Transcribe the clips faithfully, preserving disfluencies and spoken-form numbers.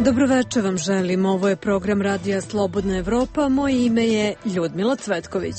Dobroveče vam želim, ovo je program Radija Slobodna Evropa, moje ime je Ljudmila Cvetković.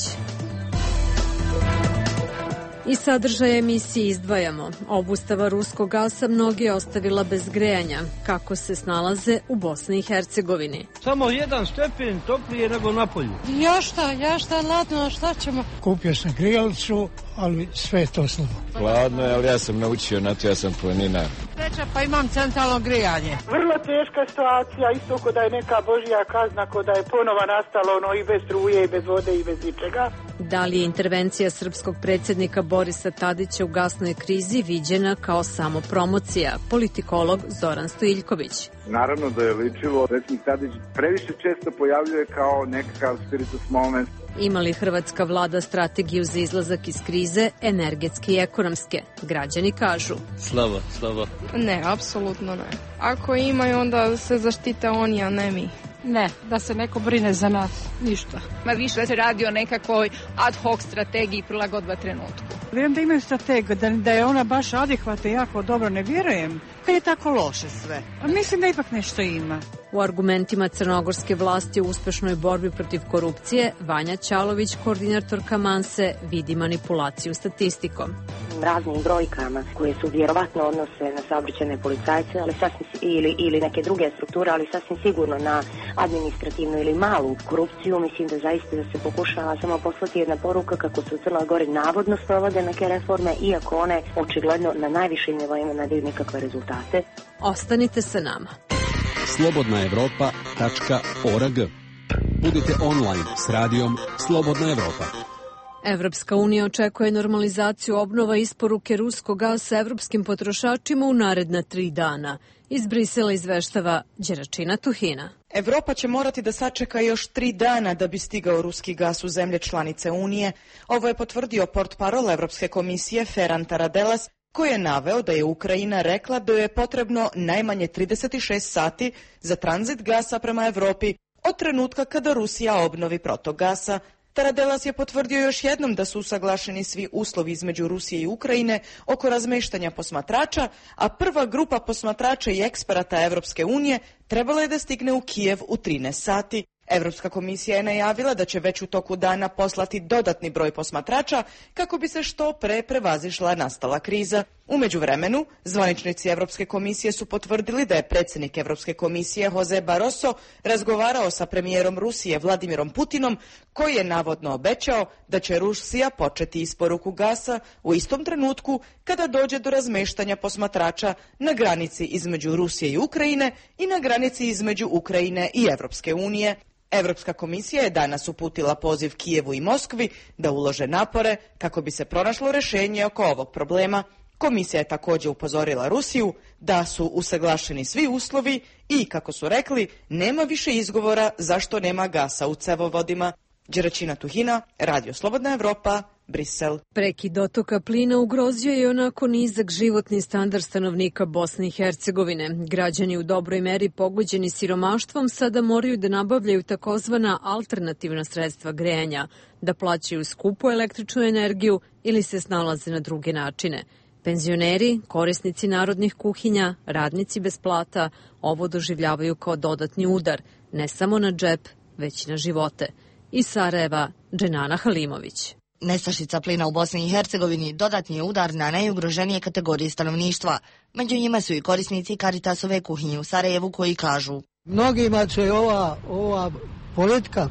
Iz sadržaja emisije izdvajamo. Obustava ruskog gasa mnogi ostavila bez grejanja. Kako se snalaze u Bosni i Hercegovini? Samo jedan stepen toplije nego napolju. Ja šta, ja šta, ladno, šta ćemo? Kupio sam grijalicu, ali sve je to slabo. Hladno je, ali ja sam naučio na to, ja sam planinar. Sreća, pa imam centralno grijanje. Vrlo teška situacija, isto ko da je neka božja kazna, ko da je ponova nastalo ono i bez struje, i bez vode, i bez ničega. Da li je intervencija srpskog predsjednika Borisa Tadića u gasnoj krizi viđena kao samo promocija? Politikolog Zoran Stojiljković. Naravno da je ličilo. Predsjednik Tadić previše često pojavljuje kao nekakav spiritus moment. Ima li hrvatska vlada strategiju za izlazak iz krize, energetske i ekonomske? Građani kažu. Slabo, slabo. Ne, apsolutno ne. Ako imaju, onda se zaštite oni, a ne mi. Ne, da se neko brine za nas, ništa. Ma više se radi o nekakvoj ad hoc strategiji prilagodba trenutku. Vjerujem da imaju strategiju, da, da je ona baš adekvatna i jako dobro, ne vjerujem. Kad je tako loše sve. A mislim da ipak nešto ima. U argumentima crnogorske vlasti u uspešnoj borbi protiv korupcije, Vanja Ćalović, koordinatorka Manse, vidi manipulaciju statistikom. Raznim brojkama koje su vjerovatno odnose na saobraćajne policajce, ali sasvim, ili, ili neke druge strukture, ali sasvim sigurno na administrativnu ili malu korupciju, mislim da zaista da se pokušava samo poslati jedna poruka kako su u Crnoj Gori navodno sprovode neke reforme, iako one očigledno na najvišim nivoima ne daju nikakve rezultate. Ostanite sa nama. slobodna evropa tačka org. Budite online s radijom Slobodna Evropa. Evropska unija očekuje normalizaciju obnova isporuke ruskog gasa evropskim potrošačima u naredna tri dana. Iz Brisela izveštava Đeračina Tuhina. Evropa će morati da sačeka još tri dana da bi stigao ruski gas u zemlje članice Unije. Ovo je potvrdio portparol Evropske komisije Ferran Taradelas, koji je naveo da je Ukrajina rekla da je potrebno najmanje trideset šest sati za tranzit gasa prema Evropi od trenutka kada Rusija obnovi protok gasa. Taradelas je potvrdio još jednom da su usaglašeni svi uslovi između Rusije i Ukrajine oko razmeštanja posmatrača, a prva grupa posmatrača i eksperata Evropske unije trebala je da stigne u Kijev u trinaest sati. Evropska komisija je najavila da će već u toku dana poslati dodatni broj posmatrača kako bi se što pre prevazišla nastala kriza. U međuvremenu, zvaničnici Evropske komisije su potvrdili da je predsjednik Evropske komisije Jose Barroso razgovarao sa premijerom Rusije Vladimirom Putinom, koji je navodno obećao da će Rusija početi isporuku gasa u istom trenutku kada dođe do razmeštanja posmatrača na granici između Rusije i Ukrajine i na granici između Ukrajine i Evropske unije. Evropska komisija je danas uputila poziv Kijevu i Moskvi da ulože napore kako bi se pronašlo rješenje oko ovog problema. Komisija je također upozorila Rusiju da su usaglašeni svi uslovi i, kako su rekli, nema više izgovora zašto nema gasa u cevovodima. Đeračina Tuhina, Radio Slobodna Evropa, Brisel. Prekid dotoka plina ugrozio je onako nizak životni standard stanovnika Bosne i Hercegovine. Građani u dobroj meri pogođeni siromaštvom sada moraju da nabavljaju takozvana alternativna sredstva grejanja, da plaćaju skupu električnu energiju ili se snalaze na druge načine. Penzioneri, korisnici narodnih kuhinja, radnici bez plata ovo doživljavaju kao dodatni udar, ne samo na džep, već i na živote. Iz Sarajeva, Dženana Halimović. Nestašica plina u Bosni i Hercegovini dodatni je udar na najugroženije kategorije stanovništva. Među njima su i korisnici Caritasove kuhinje u Sarajevu koji kažu: mnogima će ova, ova politika,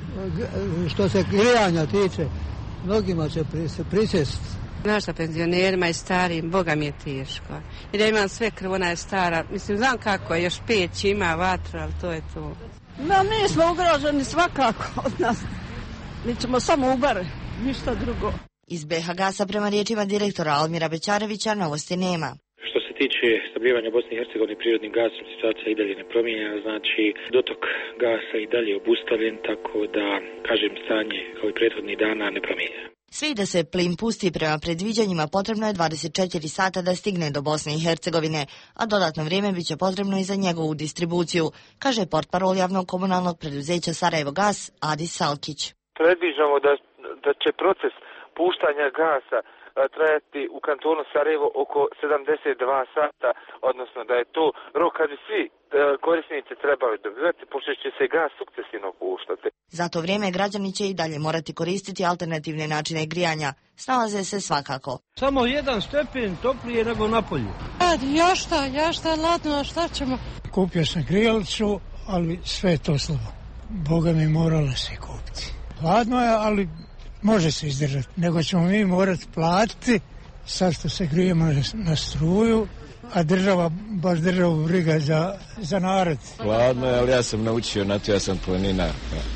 što se grijanja tiče, mnogima će prisjesti. Naša penzionerima i starim, Boga mi je teško. I da imam sve krv, ona je stara. Mislim, znam kako je, još peć ima, vatru, ali to je to. No, mi smo ugroženi svakako od nas. Mi ćemo samo ubar, ništa drugo. Iz B H Gasa prema riječima direktora Almira Bećarevića novosti nema. Što se tiče snabdijevanja Bosne i Hercegovine prirodnim gasom, situacija i dalje nepromijenjena, znači dotok gasa i dalje obustavljen, tako da, kažem, stanje kao i prethodnih dana nepromijenjeno. Svi da se plin pusti prema predviđanjima potrebno je dvadeset četiri sata da stigne do Bosne i Hercegovine, a dodatno vrijeme biće potrebno i za njegovu distribuciju, kaže portparol javnog komunalnog preduzeća Sarajevo Gas Adis Salkić. Predviđamo da, da će proces puštanja gasa trajati u kantonu Sarajevo oko sedamdeset dva sata, odnosno da je to rok kad bi svi korisnici trebali dobivati, pošto će se gas sukcesivno puštati. Za to vrijeme građani će i dalje morati koristiti alternativne načine grijanja. Snalaze se svakako. Samo jedan stepen toplije nego napolju. Ja šta, ja šta, ladno, a šta ćemo? Kupio sam grijalicu, ali sve je to slabo. Boga mi morala se kupiti. Hladno je, ali može se izdržati. Nego ćemo mi morati platiti, sad što se grijemo na struju, a država, baš državu briga za, za narod. Hladno je, ali ja sam naučio na to, ja sam planinar.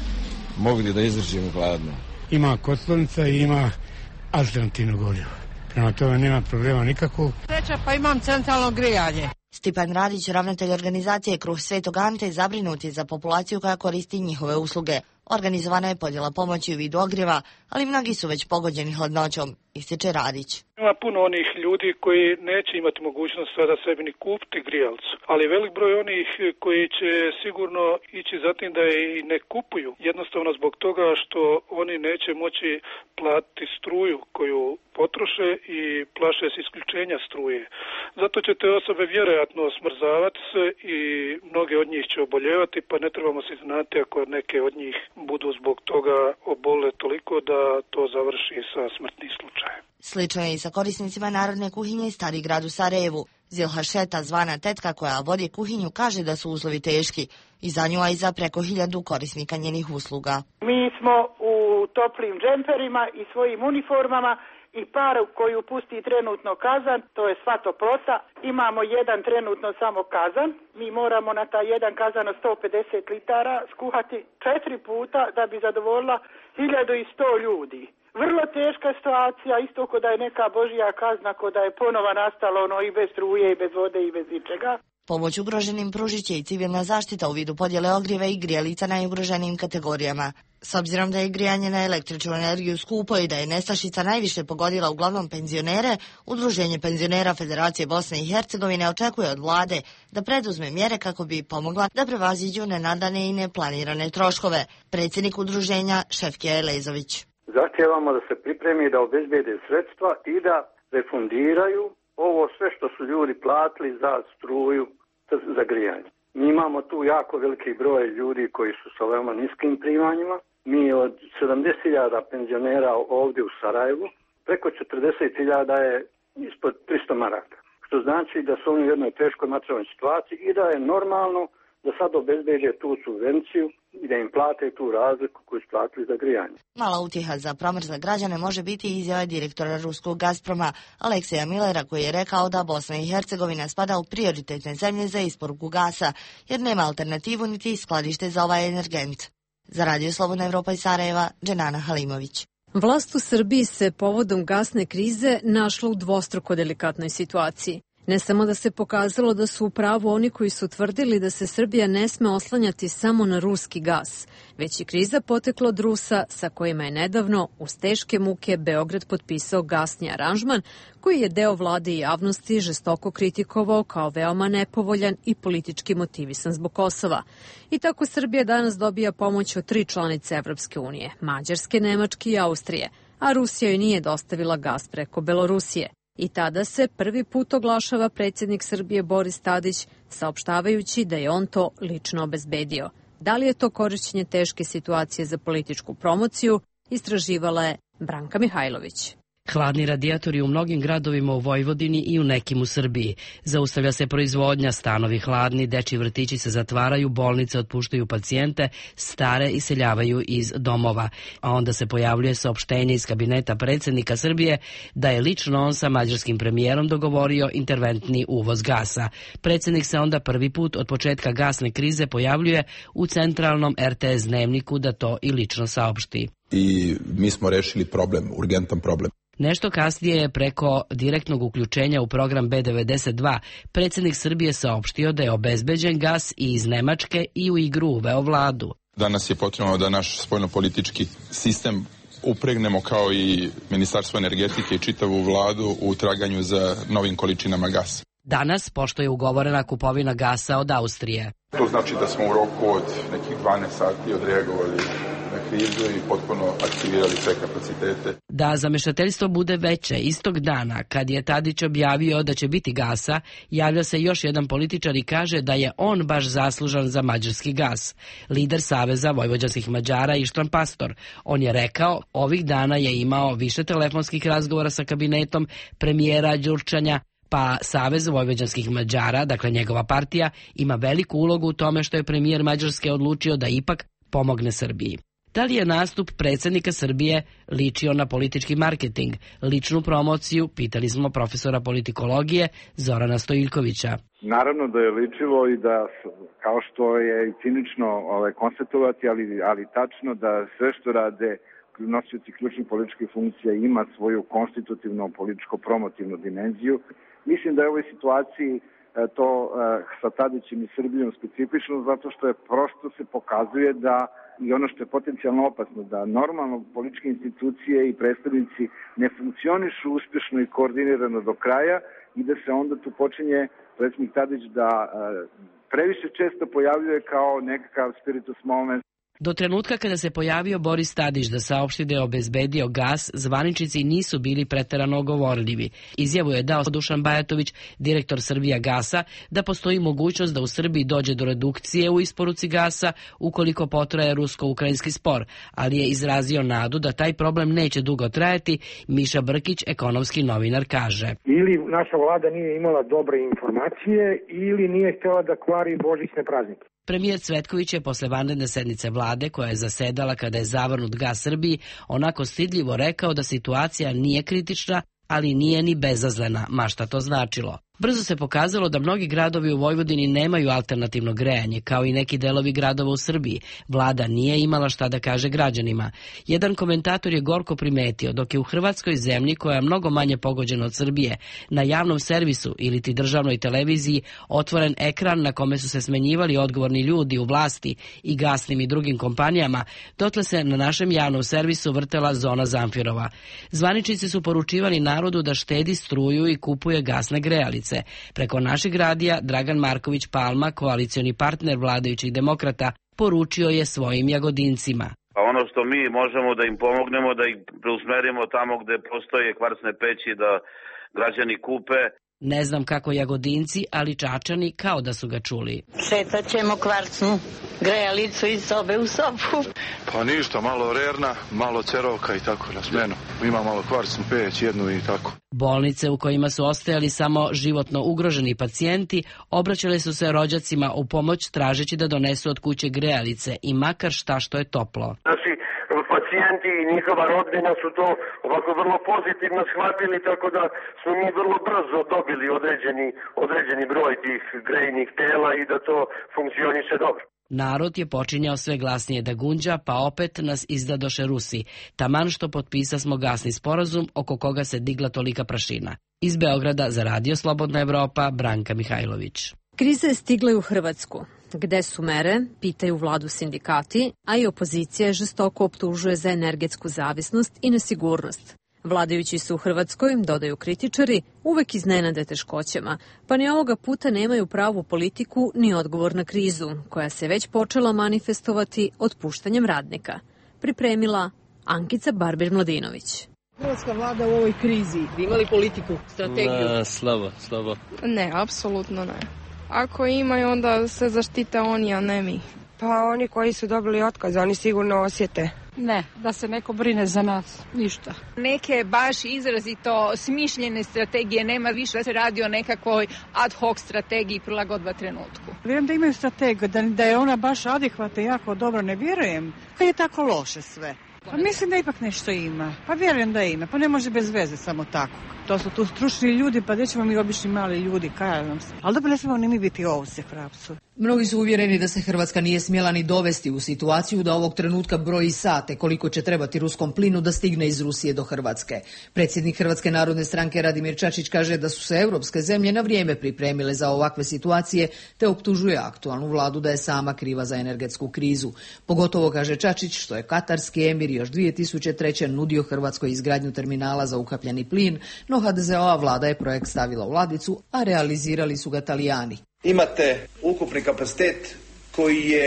Mogu li da izdržim hladno? Ima kotlovnica i ima alternativno gorivo. Prema tome nema problema nikakvog. Sreća, pa imam centralno grijanje. Stipan Radić, ravnatelj organizacije Kruh Svetog Ante, zabrinut je za populaciju koja koristi njihove usluge. Organizovana je podjela pomoći u vidu ogrijeva, ali mnogi su već pogođeni hladnoćom, ističe Radić. Ima puno onih ljudi koji neće imati mogućnost sada sebi ni kupiti grijalcu, ali velik broj onih koji će sigurno ići za tim da je i ne kupuju, jednostavno zbog toga što oni neće moći platiti struju koju potroše i plaše se isključenja struje. Zato će te osobe vjerojatno smrzavati se i mnoge od njih će oboljevati, pa ne trebamo se znati ako neke od njih budu zbog toga obole toliko da to završi sa smrtnim slučajem. Slično je i sa korisnicima narodne kuhinje Stari grad u Sarajevu. Zilha Šeta, zvana tetka koja vodi kuhinju, kaže da su uslovi teški i za nju, a i za preko hiljadu korisnika njenih usluga. Mi smo u toplim džemperima i svojim uniformama i paru koju pusti trenutno kazan, to je sva toplota. Imamo jedan trenutno samo kazan. Mi moramo na taj jedan kazan od sto pedeset litara skuhati četiri puta da bi zadovoljila hiljadu i sto ljudi. Vrlo teška situacija, isto ko da je neka božja kazna, ko da je ponova nastalo ono i bez struje i bez vode i bez ničega. Pomoć ugroženim pružit će i civilna zaštita u vidu podjele ogrijeva i grijalica najugroženijim kategorijama. S obzirom da je grijanje na električnu energiju skupo i da je nestašica najviše pogodila uglavnom penzionere, Udruženje penzionera Federacije Bosne i Hercegovine očekuje od vlade da preduzme mjere kako bi pomogla da prevaziđu nenadane i neplanirane troškove. Predsjednik udruženja Šefkija Elezović. Zahtijevamo da se pripremi da obezbede sredstva i da refundiraju ovo sve što su ljudi platili za struju, za grijanje. Mi imamo tu jako veliki broj ljudi koji su sa veoma niskim primanjima. Mi od sedamdeset hiljada penzionera ovdje u Sarajevu, preko četrdeset hiljada je ispod tristo maraka. Što znači da su oni u jednoj teškoj materijalnoj situaciji i da je normalno da sad obezbeđe tu subvenciju i da im plate tu razliku koju su platili za grijanje. Mala utjeha za promr za građane može biti izjava direktora ruskog Gazproma Alekseja Millera, koji je rekao da Bosna i Hercegovina spada u prioritetne zemlje za isporuku gasa, jer nema alternativu niti skladište za ovaj energent. Za Radio Slobodna Evropa iz Sarajeva, Dženana Halimović. Vlast u Srbiji se povodom gasne krize našla u dvostruko delikatnoj situaciji. Ne samo da se pokazalo da su u pravu oni koji su tvrdili da se Srbija ne sme oslanjati samo na ruski gas, već i kriza potekla od Rusa sa kojima je nedavno uz teške muke Beograd potpisao gasni aranžman koji je deo vlade i javnosti žestoko kritikovao kao veoma nepovoljan i politički motivisan zbog Kosova. I tako Srbija danas dobija pomoć od tri članice Evropske unije, Mađarske, Nemačke i Austrije, a Rusija joj nije dostavila gas preko Belorusije. I tada se prvi put oglašava predsjednik Srbije Boris Tadić, saopštavajući da je on to lično obezbedio. Da li je to korišćenje teške situacije za političku promociju, istraživala je Branka Mihajlović. Hladni radijatori u mnogim gradovima u Vojvodini i u nekim u Srbiji. Zaustavlja se proizvodnja, stanovi hladni, dečji vrtići se zatvaraju, bolnice otpuštaju pacijente, stare iseljavaju iz domova. A onda se pojavljuje saopštenje iz kabineta predsjednika Srbije da je lično on sa mađarskim premijerom dogovorio interventni uvoz gasa. Predsjednik se onda prvi put od početka gasne krize pojavljuje u centralnom er te es dnevniku da to i lično saopšti. I mi smo rešili problem, urgentan problem. Nešto kasnije je preko direktnog uključenja u program be devedeset dva predsjednik Srbije saopštio da je obezbeđen gas i iz Nemačke i u igru uveo vladu. Danas je potrebno da naš spoljnopolitički sistem upregnemo kao i Ministarstvo energetike i čitavu vladu u traganju za novim količinama gasa. Danas, pošto je ugovorena kupovina gasa od Austrije. To znači da smo u roku od nekih dvanaest sati odreagovali neke krizu i potpuno aktivirali sve kapacitete. Da zamešateljstvo bude veće, istog dana kad je Tadić objavio da će biti gasa, javlja se još jedan političar i kaže da je on baš zaslužan za mađarski gas. Lider Saveza vojvođanskih Mađara Ištvan Pastor. On je rekao, ovih dana je imao više telefonskih razgovora sa kabinetom premijera Đurčanja, pa Savez vojvođanskih Mađara, dakle njegova partija, ima veliku ulogu u tome što je premijer Mađarske odlučio da ipak pomogne Srbiji. Da li je nastup predsjednika Srbije ličio na politički marketing, ličnu promociju, pitali smo profesora politikologije Zorana Stojiljkovića. Naravno da je ličilo i da, kao što je i cinično ovaj, konstatovati, ali, ali tačno da sve što rade nosioci ključnih političkih funkcija ima svoju konstitutivnu političko-promotivnu dimenziju. Mislim da je u ovoj situaciji to sa Tadićem i Srbijom specifično zato što je prosto se pokazuje da i ono što je potencijalno opasno, da normalno političke institucije i predstavnici ne funkcionišu uspješno i koordinirano do kraja i da se onda tu počinje predsjednik Tadić da previše često pojavljuje kao nekakav spiritus moment. Do trenutka kada se pojavio Boris Tadić da saopšti da je obezbedio gas, zvaničnici nisu bili preterano ogovorljivi. Izjavu je dao Dušan Bajatović, direktor Srbija gasa, da postoji mogućnost da u Srbiji dođe do redukcije u isporuci gasa ukoliko potraje rusko-ukrajinski spor, ali je izrazio nadu da taj problem neće dugo trajati. Miša Brkić, ekonomski novinar, kaže. Ili naša vlada nije imala dobre informacije ili nije htjela da kvari božićne praznike. Premijer Cvetković je posle vanredne sednice vlade, koja je zasedala kada je zavrnut gas Srbiji, onako stidljivo rekao da situacija nije kritična, ali nije ni bezazlena, ma šta to značilo. Brzo se pokazalo da mnogi gradovi u Vojvodini nemaju alternativno grejanje, kao i neki delovi gradova u Srbiji. Vlada nije imala šta da kaže građanima. Jedan komentator je gorko primetio, dok je u Hrvatskoj zemlji, koja je mnogo manje pogođena od Srbije, na javnom servisu ili ti državnoj televiziji otvoren ekran na kome su se smenjivali odgovorni ljudi u vlasti i gasnim i drugim kompanijama, dotle se na našem javnom servisu vrtela zona Zamfirova. Zvaničnici su poručivali narodu da štedi struju i kupuje gasne grejalice. Preko našeg radija Dragan Marković Palma, koalicioni partner vladajućih demokrata, poručio je svojim jagodincima. Pa ono što mi možemo da im pomognemo, da ih preusmerimo tamo gde postoje kvarsne peći, da građani kupe. Ne znam kako jagodinci, ali Čačani kao da su ga čuli. Šetat ćemo kvarcnu grejalicu iz sobe u sobu. Pa ništa, malo rerna, malo cerovka i tako na smenu. Ima malo kvarcnu peć, jednu i tako. Bolnice u kojima su ostajali samo životno ugroženi pacijenti obraćali su se rođacima u pomoć tražeći da donesu od kuće grejalice i makar šta što je toplo. Naši pacijenti i njihova rodbina su to ovako vrlo pozitivno shvatili, tako da smo mi vrlo brzo dobili određeni, određeni broj tih grejnih tela i da to funkcioniše dobro. Narod je počinjao sve glasnije da gunđa, pa opet nas izdadoše Rusi. Taman što potpisa smo gasni sporazum oko koga se digla tolika prašina. Iz Beograda za Radio Slobodna Evropa, Branka Mihajlović. Kriza je stigla i u Hrvatsku. Gde su mere, pitaju vladu sindikati, a i opozicija je žestoko optužuje za energetsku zavisnost i nesigurnost. Vladajući su u Hrvatskoj, dodaju kritičari, uvek iznenade teškoćama, pa ni ovoga puta nemaju pravu politiku ni odgovor na krizu, koja se već počela manifestovati otpuštanjem radnika. Pripremila Ankica Barbir-Mladinović. Hrvatska vlada u ovoj krizi, bi imali politiku, strategiju? Ne, slabo, slabo. Ne, apsolutno ne. Ako imaju, onda se zaštite oni, a ne mi. Pa oni koji su dobili otkaz, oni sigurno osjete. Ne, da se neko brine za nas, ništa. Neke baš izrazito smišljene strategije nema, više da se radi o nekakvoj ad hoc strategiji prilagodba trenutku. Vjerujem da imaju strategiju, da, da je ona baš adekvatna i jako dobro, ne vjerujem. Kad je tako loše sve? Pa mislim da ipak nešto ima. Pa vjerujem da ima. Pa ne može bez veze samo tako. To su tu stručni ljudi, pa gdje ćemo mi obični mali ljudi, kaj nam se. Ali dobro, ne smemo ni mi biti ovce, hrapcu. Mnogi su uvjereni da se Hrvatska nije smjela ni dovesti u situaciju da ovog trenutka broji sate koliko će trebati ruskom plinu da stigne iz Rusije do Hrvatske. Predsjednik Hrvatske narodne stranke Radimir Čačić kaže da su se europske zemlje na vrijeme pripremile za ovakve situacije, te optužuje aktualnu vladu da je sama kriva za energetsku krizu. Pogotovo, kaže Čačić, što je katarski emir još dvije tisuće treće nudio Hrvatskoj izgradnju terminala za ukapljeni plin, no ha de ze ova vlada je projekt stavila u ladicu, a realizirali su ga Talijani. Imate ukupni kapacitet koji je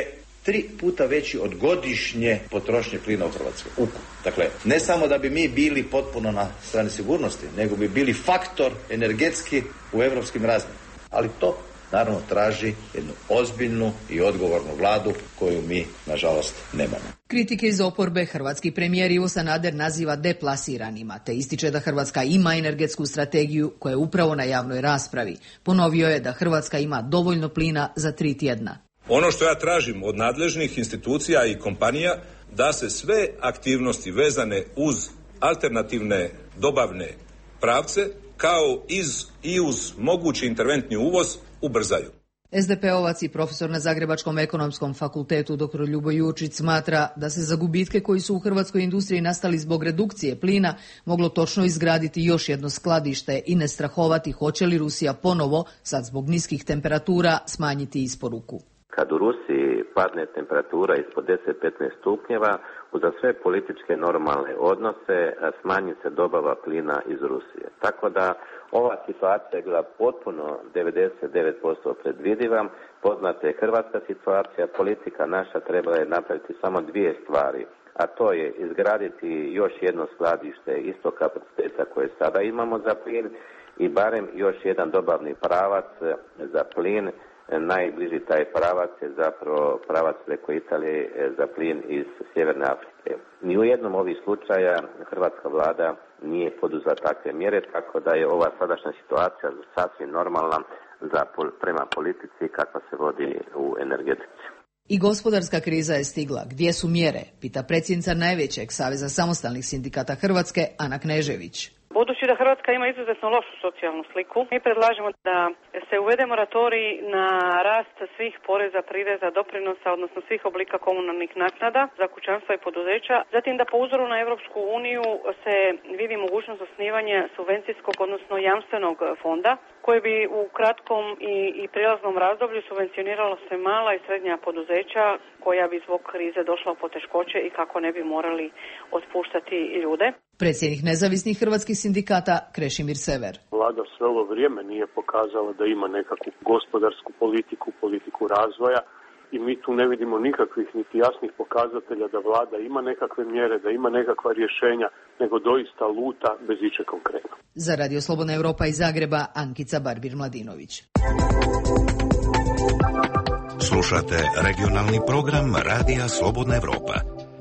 tri puta veći od godišnje potrošnje plina u Hrvatskoj. Ukupno. Dakle, ne samo da bi mi bili potpuno na strani sigurnosti, nego bi bili faktor energetski u europskim razmjerima. Ali to naravno traži jednu ozbiljnu i odgovornu vladu koju mi, nažalost, nemamo. Kritike iz oporbe hrvatski premijer Ivo Sanader naziva deplasiranima, te ističe da Hrvatska ima energetsku strategiju koja je upravo na javnoj raspravi. Ponovio je da Hrvatska ima dovoljno plina za tri tjedna. Ono što ja tražim od nadležnih institucija i kompanija, da se sve aktivnosti vezane uz alternativne dobavne pravce, kao iz, i uz mogući interventni uvoz, ubrzaju. es de pe ovac i profesor na Zagrebačkom ekonomskom fakultetu dr. Ljubo Jurčić smatra da se za gubitke koji su u hrvatskoj industriji nastali zbog redukcije plina moglo točno izgraditi još jedno skladište i ne strahovati hoće li Rusija ponovo, sad zbog niskih temperatura, smanjiti isporuku. Kad u Rusiji padne temperatura ispod deset do petnaest stupnjeva, uza sve političke normalne odnose smanji se dobava plina iz Rusije. Tako da ova situacija je bila potpuno devedeset devet posto predvidiva. Poznata je hrvatska situacija, politika naša trebala je napraviti samo dvije stvari, a to je izgraditi još jedno skladište istog kapaciteta koje sada imamo za plin i barem još jedan dobavni pravac za plin. Najbliži taj pravac je zapravo pravac preko Italije za plin iz Sjeverne Afrike. Ni u jednom ovih slučaja hrvatska vlada nije poduzela takve mjere, tako da je ova sadašnja situacija sasvim normalna za, prema politici kakva se vodi u energetici. I gospodarska kriza je stigla. Gdje su mjere? Pita predsjednica najvećeg Saveza samostalnih sindikata Hrvatske, Ana Knežević. Budući da Hrvatska ima izuzetno lošu socijalnu sliku, mi predlažemo da se uvede moratorij na rast svih poreza, prireza, doprinosa, odnosno svih oblika komunalnih naknada za kućanstva i poduzeća. Zatim da po uzoru na Europsku uniju se vidi mogućnost osnivanja subvencijskog, odnosno jamstvenog fonda, koje bi u kratkom i, i prijelaznom razdoblju subvencioniralo se mala i srednja poduzeća koja bi zbog krize došla u poteškoće i kako ne bi morali otpuštati ljude. Predsjednik nezavisnih hrvatskih sindikata Krešimir Sever. Vlada sve ovo vrijeme nije pokazala da ima nekakvu gospodarsku politiku, politiku razvoja i mi tu ne vidimo nikakvih niti jasnih pokazatelja da vlada ima nekakve mjere, da ima nekakva rješenja, nego doista luta bez ičeg konkretnog. Za Radio Slobodna Europa iz Zagreba, Ankica Barbir-Mladinović. Slušate regionalni program Radija Slobodna Europa.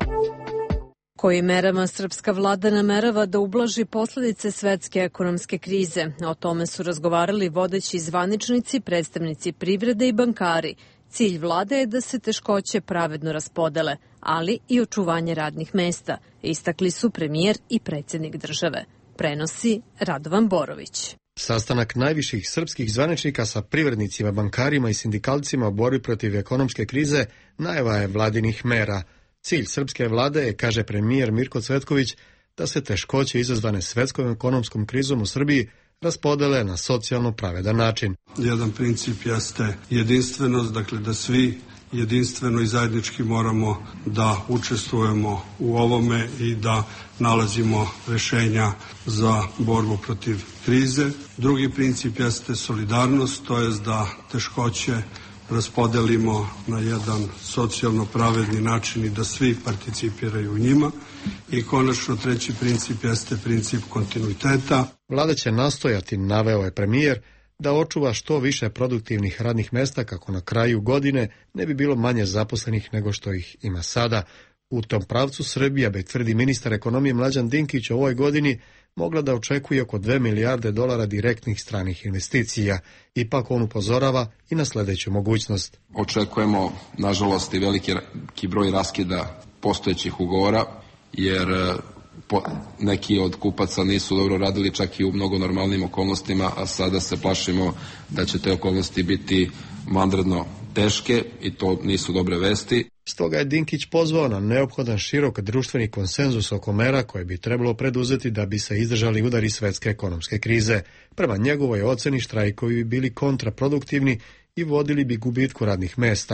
Kojim merama srpska vlada namerava da ublaži posljedice svetske ekonomske krize? O tome su razgovarali vodeći zvaničnici, predstavnici privrede i bankari. Cilj vlade je da se teškoće pravedno raspodele, ali i očuvanje radnih mesta, istakli su premijer i predsjednik države. Prenosi Radovan Borović. Sastanak najviših srpskih zvaničnika sa privrednicima, bankarima i sindikalcima u borbi protiv ekonomske krize najava je vladinih mera. Cilj srpske vlade je, kaže premijer Mirko Cvetković, da se teškoće izazvane svetskom ekonomskom krizom u Srbiji raspodele na socijalno pravedan način. Jedan princip jeste jedinstvenost, dakle da svi jedinstveno i zajednički moramo da učestvujemo u ovome i da nalazimo rješenja za borbu protiv krize. Drugi princip jeste solidarnost, to jest da teškoće raspodelimo na jedan socijalno pravedni način i da svi participiraju u njima. I konačno treći princip jeste princip kontinuiteta. Vlada će nastojati, naveo je premijer, da očuva što više produktivnih radnih mesta kako na kraju godine ne bi bilo manje zaposlenih nego što ih ima sada. U tom pravcu Srbija, bi tvrdi ministar ekonomije Mlađan Dinkić, u ovoj godini mogla da očekuje oko dve milijarde dolara direktnih stranih investicija. Ipak on upozorava i na sljedeću mogućnost. Očekujemo, nažalost, i veliki broj raskida postojećih ugovora, jer po, neki od kupaca nisu dobro radili čak i u mnogo normalnim okolnostima, a sada se plašimo da će te okolnosti biti vanredno teške i to nisu dobre vesti. Stoga je Dinkić pozvao na neophodan širok društveni konsenzus oko mera koje bi trebalo preduzeti da bi se izdržali udari svetske ekonomske krize. Prema njegovoj oceni štrajkovi bi bili kontraproduktivni i vodili bi gubitku radnih mesta.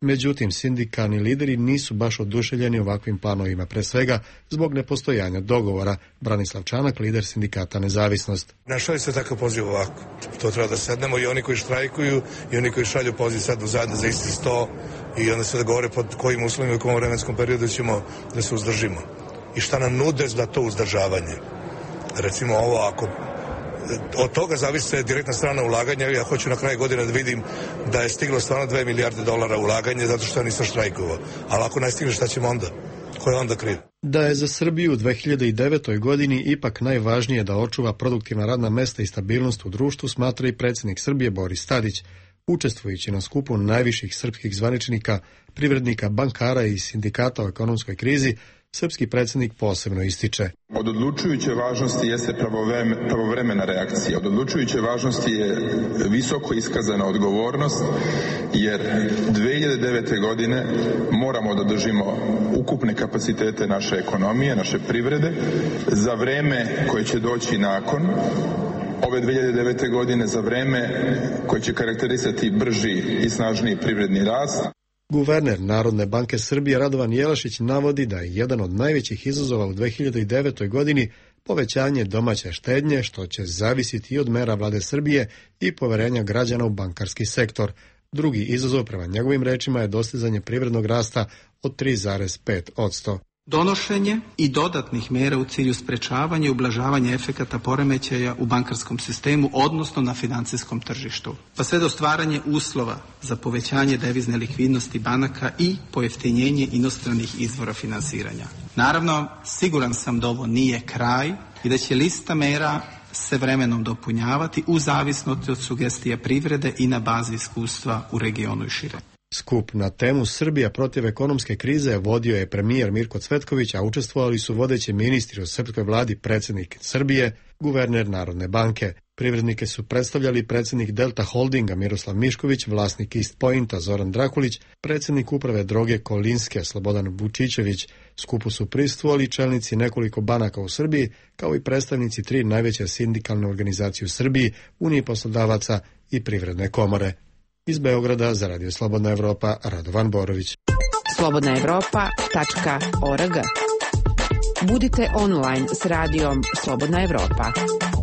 Međutim, sindikalni lideri nisu baš oduševljeni ovakvim planovima, pre svega zbog nepostojanja dogovora. Branislav Čanak, lider sindikata Nezavisnost. Našao je se takav poziv ovako. To treba da sednemo i oni koji štrajkuju i oni koji šalju poziv sednu zajedno za isti sto i onda se da govore pod kojim uslovima i u kom vremenskom periodu ćemo da se uzdržimo. I šta nam nude za to uzdržavanje. Recimo ovo, ako od toga zavise direktna strana ulaganja, ja hoću na kraju godine da vidim da je stiglo stvarno dve milijarde dolara ulaganje zato što ja nisam štrajkovao. Ali ako ne stigne, šta ćemo onda? Ko je onda kriv? Da je za Srbiju u dve hiljade devetoj. godini ipak najvažnije da očuva produktivna radna mesta i stabilnost u društvu, smatra i predsjednik Srbije Boris Tadić. Učestvujući na skupu najviših srpskih zvaničnika, privrednika, bankara i sindikata o ekonomskoj krizi, srpski predsjednik posebno ističe. Od odlučujuće važnosti jeste pravovremena reakcija. Od odlučujuće važnosti je visoko iskazana odgovornost, jer dve hiljade devete. godine moramo da držimo ukupne kapacitete naše ekonomije, naše privrede, za vreme koje će doći nakon ove dve hiljade devete. godine, za vreme koje će karakterisati brži i snažniji privredni rast. Guverner Narodne banke Srbije Radovan Jelašić navodi da je jedan od najvećih izazova u dve hiljade devetoj. godini povećanje domaće štednje, što će zavisiti i od mera vlade Srbije i poverenja građana u bankarski sektor. Drugi izazov, prema njegovim rečima, je dostizanje privrednog rasta od tri zarez pet posto. Donošenje i dodatnih mera u cilju sprečavanja i ublažavanja efekata poremećaja u bankarskom sistemu, odnosno na financijskom tržištu, pa sve do stvaranje uslova za povećanje devizne likvidnosti banaka i pojeftinjenje inostranih izvora finansiranja. Naravno, siguran sam da ovo nije kraj i da će lista mera se vremenom dopunjavati u zavisnosti od sugestija privrede i na bazi iskustva u regionu i šire. Skup na temu Srbija protiv ekonomske krize vodio je premijer Mirko Cvetković, a učestvovali su vodeći ministri u srpskoj vladi, predsjednik Srbije, guverner Narodne banke. Privrednike su predstavljali predsjednik Delta Holdinga Miroslav Mišković, vlasnik East Pointa Zoran Drakulić, predsjednik uprave Droge Kolinske Slobodan Vučićević. Skupu su prisustvovali čelnici nekoliko banaka u Srbiji, kao i predstavnici tri najveće sindikalne organizacije u Srbiji, Unije poslodavaca i Privredne komore. Iz Beograda za Radio Slobodna Evropa, Radovan Borović. slobodna evropa tačka org. Budite online s radijom Slobodna Evropa.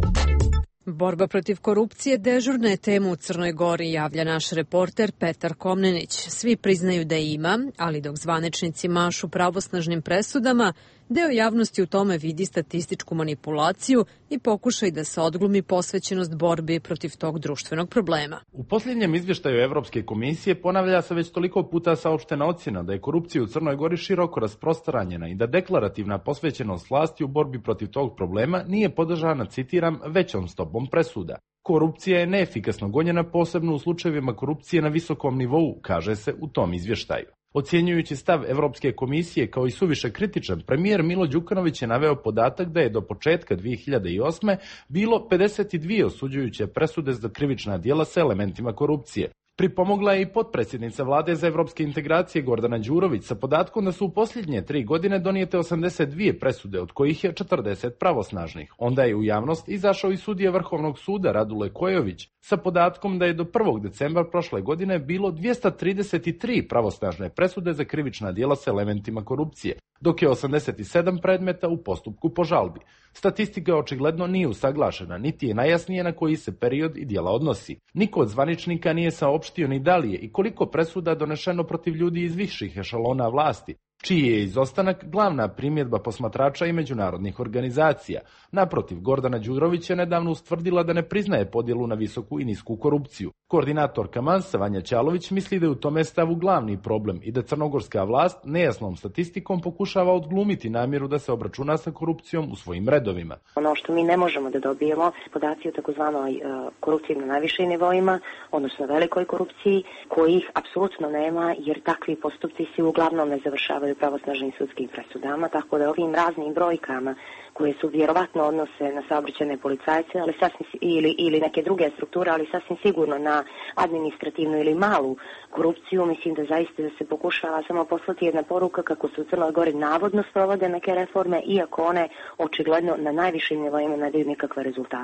Borba protiv korupcije dežurna je tema u Crnoj Gori, javlja naš reporter Petar Komnenić. Svi priznaju da ima, ali dok zvaničnici mašu pravosnažnim presudama, deo javnosti u tome vidi statističku manipulaciju i pokušaj da se odglumi posvećenost borbi protiv tog društvenog problema. U posljednjem izvještaju Evropske komisije ponavlja se već toliko puta saopštena ocjena da je korupcija u Crnoj Gori široko rasprostranjena i da deklarativna posvećenost vlasti u borbi protiv tog problema nije podržana, citiram, većom stopom presuda. Korupcija je neefikasno gonjena, posebno u slučajevima korupcije na visokom nivou, kaže se u tom izvještaju. Ocjenjujući stav Evropske komisije kao i suviše kritičan, premijer Milo Đukanović je naveo podatak da je do početka dve hiljade osme. bilo pedeset dvije osuđujuće presude za krivična djela sa elementima korupcije. Pripomogla je i potpredsjednica vlade za evropske integracije Gordana Đurović sa podatkom da su u posljednje tri godine donijete osamdeset dvije presude, od kojih je četrdeset pravosnažnih. Onda je u javnost izašao i sudija Vrhovnog suda Radule Kojović sa podatkom da je do prvog decembra prošle godine bilo dvjesto trideset tri pravosnažne presude za krivična djela sa elementima korupcije, dok je osamdeset sedam predmeta u postupku po žalbi. Statistika očigledno nije usaglašena, niti je najjasnije na koji se period i djela odnosi. Niko od zvaničnika nije saopštio ni da li je i koliko presuda donešeno protiv ljudi iz viših ešalona vlasti, čiji je izostanak glavna primjedba posmatrača i međunarodnih organizacija. Naprotiv, Gordana Đurović je nedavno ustvrdila da ne priznaje podjelu na visoku i nisku korupciju. Koordinatorka Mansa Vanja Ćalović misli da je u tome stavu glavni problem i da crnogorska vlast nejasnom statistikom pokušava odglumiti namjeru da se obračuna sa korupcijom u svojim redovima. Ono što mi ne možemo da dobijemo podaci o takozvanoj uh, korupciji na najvišim nivoima, odnosno velikoj korupciji, kojih apsolutno nema jer takvi postupci se uglavnom ne završavaju pravosnažnim sudskim presudama, tako da ovim raznim brojkama koje su vjerovatno odnose na saobraćajne policajce, ali sasvim ili ili neke druge strukture, ali sasvim sigurno na administrativnu ili malu korupciju, mislim da zaista da se pokušava samo poslati jedna poruka kako se u Crnoj Gori navodno sprovode neke reforme, iako one očigledno na najvišim nivoima ne daju nikakve rezultate.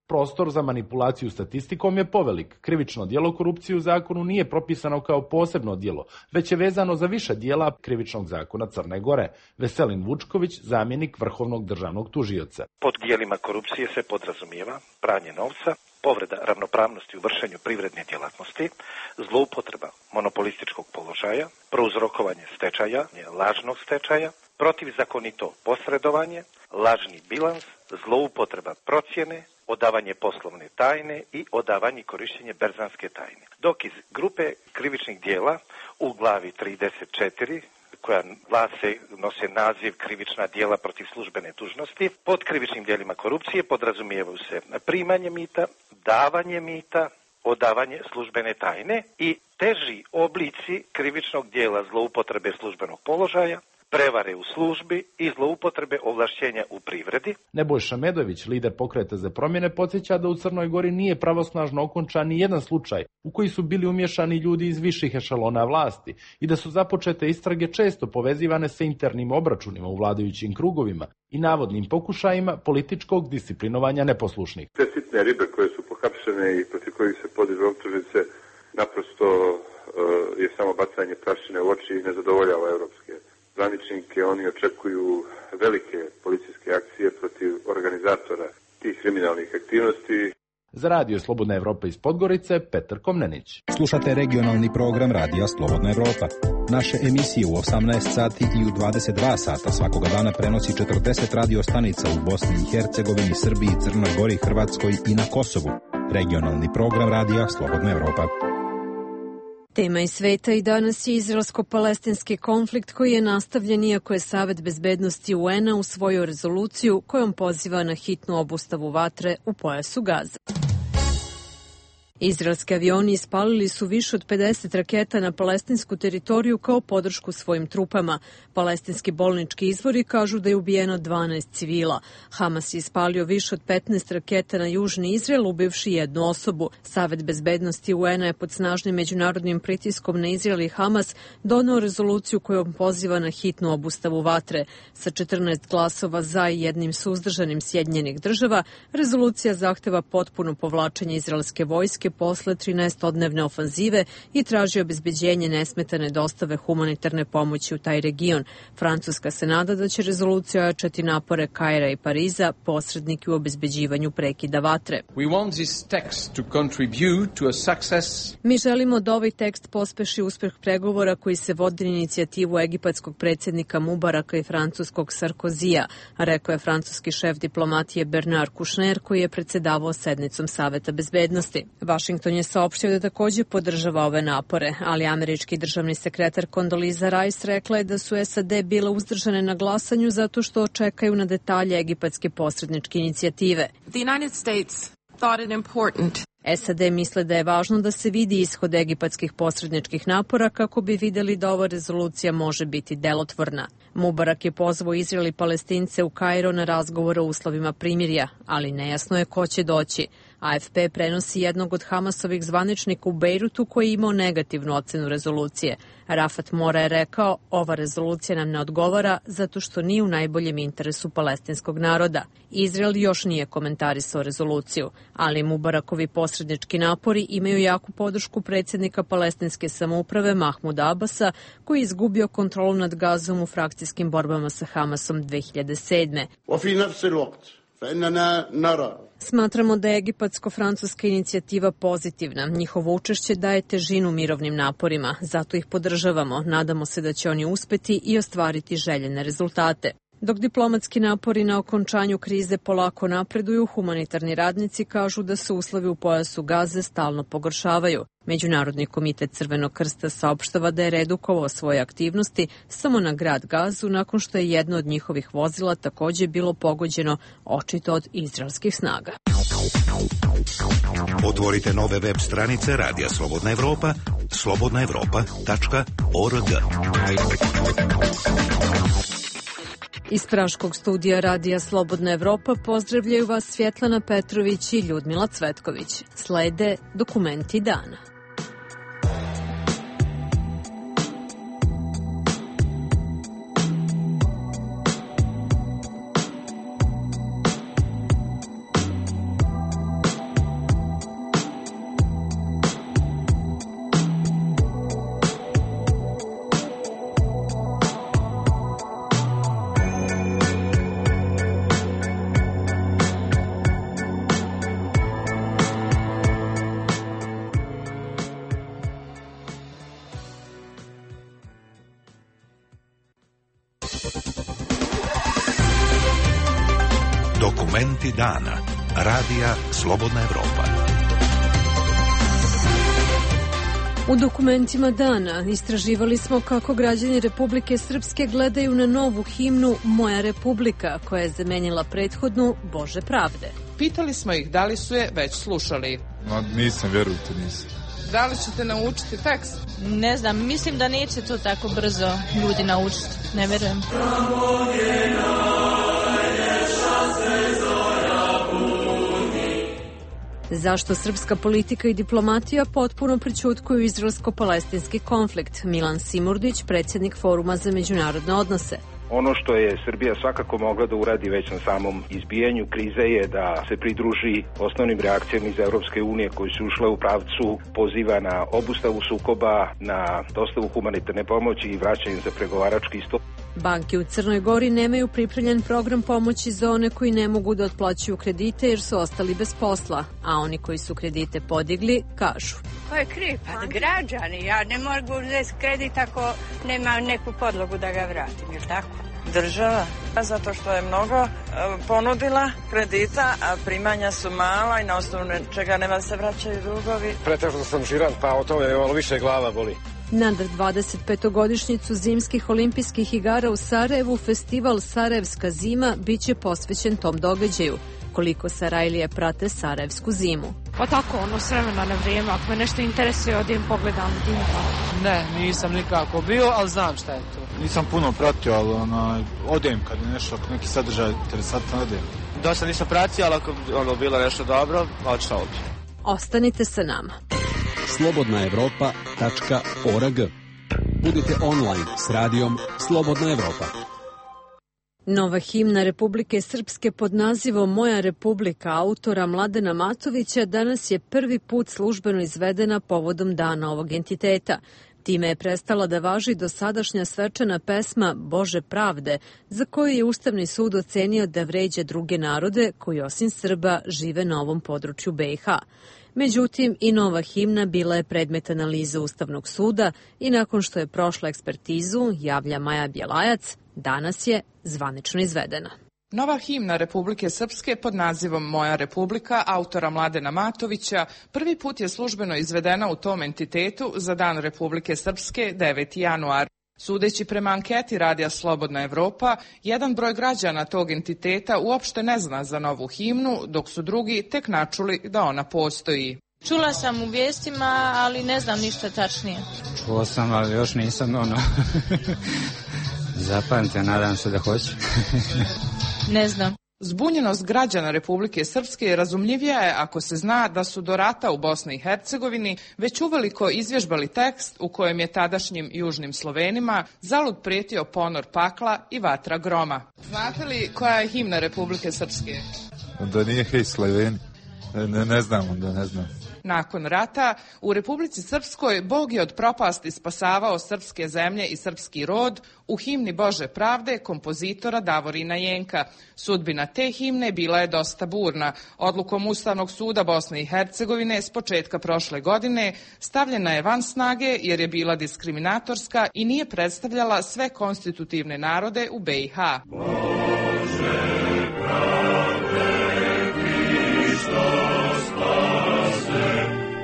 Prostor za manipulaciju statistikom je povelik. Krivično djelo korupcije u zakonu nije propisano kao posebno djelo, već je vezano za više djela krivičnog zakona Crne Gore. Veselin Vučković, zamjenik vrhovnog državnog tužioca. Pod djelima korupcije se podrazumijeva pranje novca, povreda ravnopravnosti u vršenju privredne djelatnosti, zloupotreba monopolističkog položaja, prouzrokovanje stečaja, lažnog stečaja, protivzakonito posredovanje, lažni bilans, zloupotreba procjene, odavanje poslovne tajne i odavanje i korištenje berzanske tajne. Dok iz grupe krivičnih djela u glavi trideset četiri, koja glase nose naziv krivična djela protiv službene dužnosti, pod krivičnim djelima korupcije podrazumijevaju se primanje mita, davanje mita, odavanje službene tajne i teži oblici krivičnog djela zloupotrebe službenog položaja, prevare u službi i zloupotrebe ovlašćenja u privredi. Nebojša Medović, lider Pokreta za promjene, podsjeća da u Crnoj Gori nije pravosnažno okončan ni jedan slučaj u koji su bili umješani ljudi iz viših ešalona vlasti i da su započete istrage često povezivane sa internim obračunima u vladajućim krugovima i navodnim pokušajima političkog disciplinovanja neposlušnih. Te sitne ribe koje su pohapšene i protiv kojih se podižu optužnice naprosto uh, je samo bacanje prašine u oči i ne zadovoljava evropske zvaničnike. Oni očekuju velike policijske akcije protiv organizatora tih kriminalnih aktivnosti. Za Radio Slobodna Evropa iz Podgorice, Petar Komnenić. Slušate regionalni program Radija Slobodna Evropa. Naše emisije u osamnaest sati i u dvadeset dva sata svakoga dana prenosi četrdeset radio stanica u Bosni i Hercegovini, Srbiji, Crnoj Gori, Hrvatskoj i na Kosovu. Regionalni program Radija Slobodna Evropa. Tema iz sveta i danas je izraelsko-palestinski konflikt koji je nastavljen iako je Savet bezbednosti U N-a usvojio rezoluciju kojom poziva na hitnu obustavu vatre u pojasu Gaze. Izraelski avioni ispalili su više od pedeset raketa na palestinsku teritoriju kao podršku svojim trupama. Palestinski bolnički izvori kažu da je ubijeno dvanaest civila. Hamas je ispalio više od petnaest raketa na južni Izrael, ubivši jednu osobu. Savet bezbednosti U N-a je pod snažnim međunarodnim pritiskom na Izrael i Hamas doneo rezoluciju kojom poziva na hitnu obustavu vatre. Sa četrnaest glasova za i jednim suzdržanim Sjedinjenih država, rezolucija zahteva potpuno povlačenje izraelske vojske posle trinaestodnevne ofanzive i traži obezbeđenje nesmetane dostave humanitarne pomoći u taj region. Francuska se nada da će rezolucija ojačati napore Kaira i Pariza, posredniki u obezbeđivanju prekida vatre. We want this text to contribute to a success. Mi želimo da ovaj tekst pospeši uspeh pregovora koji se vodi na inicijativu egipatskog predsjednika Mubaraka i francuskog Sarkozija, rekao je francuski šef diplomatije Bernard Kouchner koji je predsedavao sednicom Saveta bezbednosti. Washington je saopštio da takođe podržava ove napore, ali američki državni sekretar Condoleezza Rice rekla je da su S A D bile uzdržane na glasanju zato što čekaju na detalje egipatske posredničke inicijative. The United States thought it important. S A D misle da je važno da se vidi ishod egipatskih posredničkih napora kako bi videli da ova rezolucija može biti delotvorna. Mubarak je pozvao Izrael i Palestince u Kairo na razgovor o uslovima primirja, ali nejasno je ko će doći. A F P prenosi jednog od Hamasovih zvaničnika u Bejrutu koji je imao negativnu ocenu rezolucije. Rafat Mora je rekao, ova rezolucija nam ne odgovara zato što nije u najboljem interesu palestinskog naroda. Izrael još nije komentarisao rezoluciju, ali Mubarakovi posrednički napori imaju jaku podršku predsjednika palestinske samouprave Mahmuda Abasa, koji je izgubio kontrolu nad Gazom u frakcijskim borbama sa Hamasom dve hiljade sedme. Smatramo da je egipatsko-francuska inicijativa pozitivna. Njihovo učešće daje težinu mirovnim naporima, zato ih podržavamo. Nadamo se da će oni uspeti i ostvariti željene rezultate. Dok diplomatski napori na okončanju krize polako napreduju, humanitarni radnici kažu da se uslovi u pojasu Gaze stalno pogoršavaju. Međunarodni komitet Crvenog krsta saopštava da je redukovao svoje aktivnosti samo na grad Gazu nakon što je jedno od njihovih vozila takođe bilo pogođeno očito od izraelskih snaga. Otvorite nove web stranice Radija Slobodna Evropa, slobodna evropa tačka org. Iz Praškog studija Radija Slobodna Evropa pozdravljaju vas Svjetlana Petrović i Ljudmila Cvetković. Slede dokumenti dana. Dokumenti dana. Radija Slobodna Evropa. U dokumentima dana istraživali smo kako građani Republike Srpske gledaju na novu himnu Moja Republika, koja je zamenila prethodnu Bože pravde. Pitali smo ih da li su je već slušali. No, nisam, vjerujte, nisam. Da li ćete naučiti tekst? Ne znam, mislim da neće to tako brzo ljudi naučiti. Ne verujem. Zašto srpska politika i diplomatija potpuno prećutkuju izraelsko-palestinski konflikt? Milan Simurdić, predsjednik Foruma za međunarodne odnose. Ono što je Srbija svakako mogla da uradi već na samom izbijanju krize je da se pridruži osnovnim reakcijama iz Evropske unije koji su ušle u pravcu poziva na obustavu sukoba, na dostavu humanitarne pomoći i vraćanje za pregovarački stol. Banke u Crnoj Gori nemaju pripremljen program pomoći za one koji ne mogu da otplaćuju kredite jer su ostali bez posla, a oni koji su kredite podigli kažu. Ko je kriv? Pa građani. Ja ne mogu uzeti kredit ako nema neku podlogu da ga vratim, je li tako? Država, zato što je mnogo ponudila kredita, a primanja su mala i na osnovu čega nema se vraćaju dugovi. Pretežno sam žiran, pa o tome je malo više glava boli. Na dvadeset petogodišnjicu zimskih olimpijskih igara u Sarajevu festival Sarajevska zima biće posvećen tom događaju. Koliko Sarajlije prate Sarajevsku zimu? Pa tako, ono, s vremena na vrijeme. Ako me nešto interesuje, odijem pogledam. Ne, nisam nikako bio, ali znam šta je to. Nisam puno pratio, ali ono, odijem kad je nešto, neki sadržaj interesantan, odijem. Dosta nisam pratio, ali ako ono, bilo nešto dobro, odšao bi. Ostanite sa nama. slobodna evropa tačka org. Budite online s radijom Slobodna Evropa. Nova himna Republike Srpske pod nazivom Moja Republika autora Mladena Matovića danas je prvi put službeno izvedena povodom dana ovog entiteta. Time je prestala da važi dosadašnja svečana pesma Bože pravde, za koju je Ustavni sud ocenio da vređa druge narode koji osim Srba žive na ovom području be i ha. Međutim, i nova himna bila je predmet analize Ustavnog suda i nakon što je prošla ekspertizu, javlja Maja Bjelajac, danas je zvanično izvedena. Nova himna Republike Srpske pod nazivom Moja Republika autora Mladena Matovića prvi put je službeno izvedena u tom entitetu za Dan Republike Srpske deveti januar. Sudeći prema anketi Radija Slobodna Evropa, jedan broj građana tog entiteta uopšte ne zna za novu himnu, dok su drugi tek načuli da ona postoji. Čula sam u vijestima, ali ne znam ništa tačnije. Čuo sam, ali još nisam ono... Zapamtio, nadam se da hoću. Ne znam. Zbunjenost građana Republike Srpske razumljivija je ako se zna da su do rata u Bosni i Hercegovini već uveliko izvježbali tekst u kojem je tadašnjim južnim Slovenima zalud prijetio ponor pakla i vatra groma. Znate li koja je himna Republike Srpske? Da nije hej Sloveni. Ne, ne znam, onda ne znam. Nakon rata, u Republici Srpskoj Bog je od propasti spasavao srpske zemlje i srpski rod u himni Bože pravde kompozitora Davorina Jenka. Sudbina te himne bila je dosta burna. Odlukom Ustavnog suda Bosne i Hercegovine s početka prošle godine stavljena je van snage jer je bila diskriminatorska i nije predstavljala sve konstitutivne narode u be i ha. Bože pravde, Hristos spase.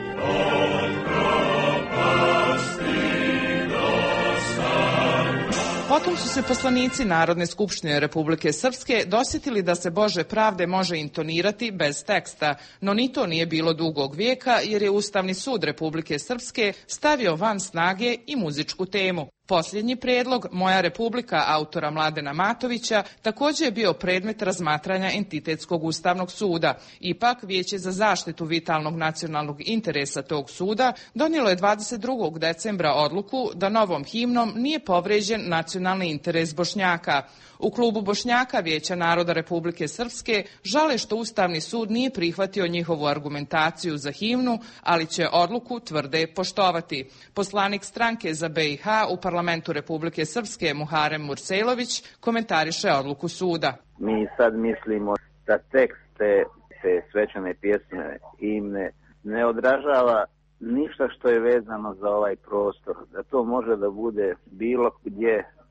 Potom su se poslanici Narodne skupštine Republike Srpske dosjetili da se Bože pravde može intonirati bez teksta, no ni to nije bilo dugog vijeka jer je Ustavni sud Republike Srpske stavio van snage i muzičku temu. Posljednji prijedlog Moja Republika autora Mladena Matovića također je bio predmet razmatranja entitetskog Ustavnog suda. Ipak, Vijeće za zaštitu vitalnog nacionalnog interesa tog suda donijelo je dvadeset drugog decembra odluku da novom himnom nije povrijeđen nacionalni interes Bošnjaka. U klubu Bošnjaka Vijeća naroda Republike Srpske žale što Ustavni sud nije prihvatio njihovu argumentaciju za himnu, ali će odluku tvrde poštovati. Poslanik stranke za be i ha u parlamentu Republike Srpske Muharem Mursejlović komentariše odluku suda. Mi sad mislimo da tekst te, te svečane pjesme himne ne odražava ništa što je vezano za ovaj prostor, da to može da bude bilo gdje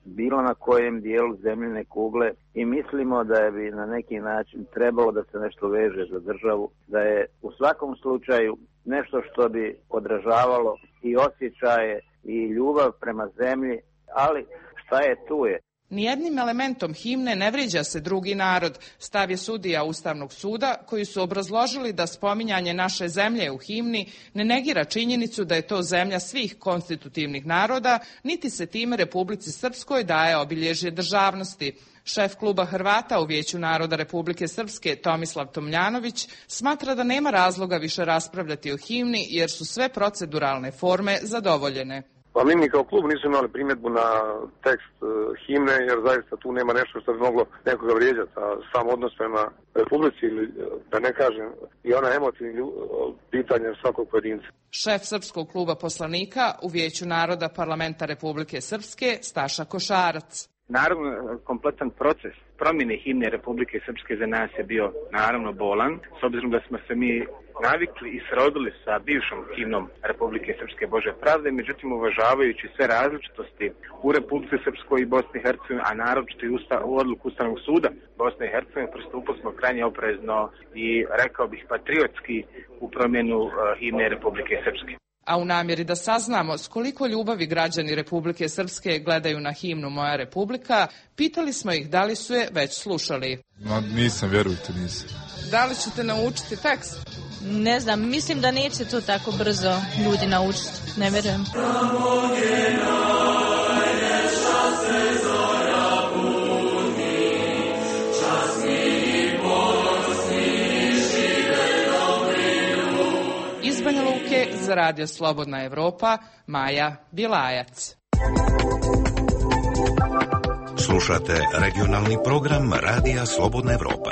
bilo na kojem dijelu zemljine kugle i mislimo da bi na neki način trebalo da se nešto veže za državu, da je u svakom slučaju nešto što bi odražavalo i osjećaje i ljubav prema zemlji, ali šta je tu je. Nijednim elementom himne ne vrijeđa se drugi narod, stav je sudija Ustavnog suda koji su obrazložili da spominjanje naše zemlje u himni ne negira činjenicu da je to zemlja svih konstitutivnih naroda, niti se time Republici Srpskoj daje obilježje državnosti. Šef kluba Hrvata u Vijeću naroda Republike Srpske Tomislav Tomljanović smatra da nema razloga više raspravljati o himni jer su sve proceduralne forme zadovoljene. Pa mi kao klub nismo imali primjedbu na tekst uh, himne, jer zaista tu nema nešto što bi moglo nekoga vrijeđati, a sam odnos prema Republici, ili da ne kažem, i ona emotivna pitanja svakog pojedinca. Šef Srpskog kluba poslanika u Vijeću naroda Parlamenta Republike Srpske Staša Košarac. Naravno, kompletan proces promjene himne Republike Srpske za nas je bio naravno bolan, s obzirom da smo se mi navikli i srodili sa bivšom himnom Republike Srpske Bože pravde, međutim uvažavajući sve različitosti u Republike Srpskoj i Bosni i Hercegovini, a naročito i usta, u odluku Ustavnog suda Bosne i Hercegovine, pristupili smo krajnje oprezno i rekao bih patriotski u promjenu uh, himne Republike Srpske. A u namjeri da saznamo s koliko ljubavi građani Republike Srpske gledaju na himnu Moja Republika, pitali smo ih da li su je već slušali. No, nisam, vjerujte, nisam. Da li ćete naučiti tekst? Ne znam, mislim da neće to tako brzo ljudi naučiti, ne vjerujem. Iz Banja Luke za Radio Slobodna Evropa, Maja Bilajac. Slušate regionalni program Radija Slobodna Evropa.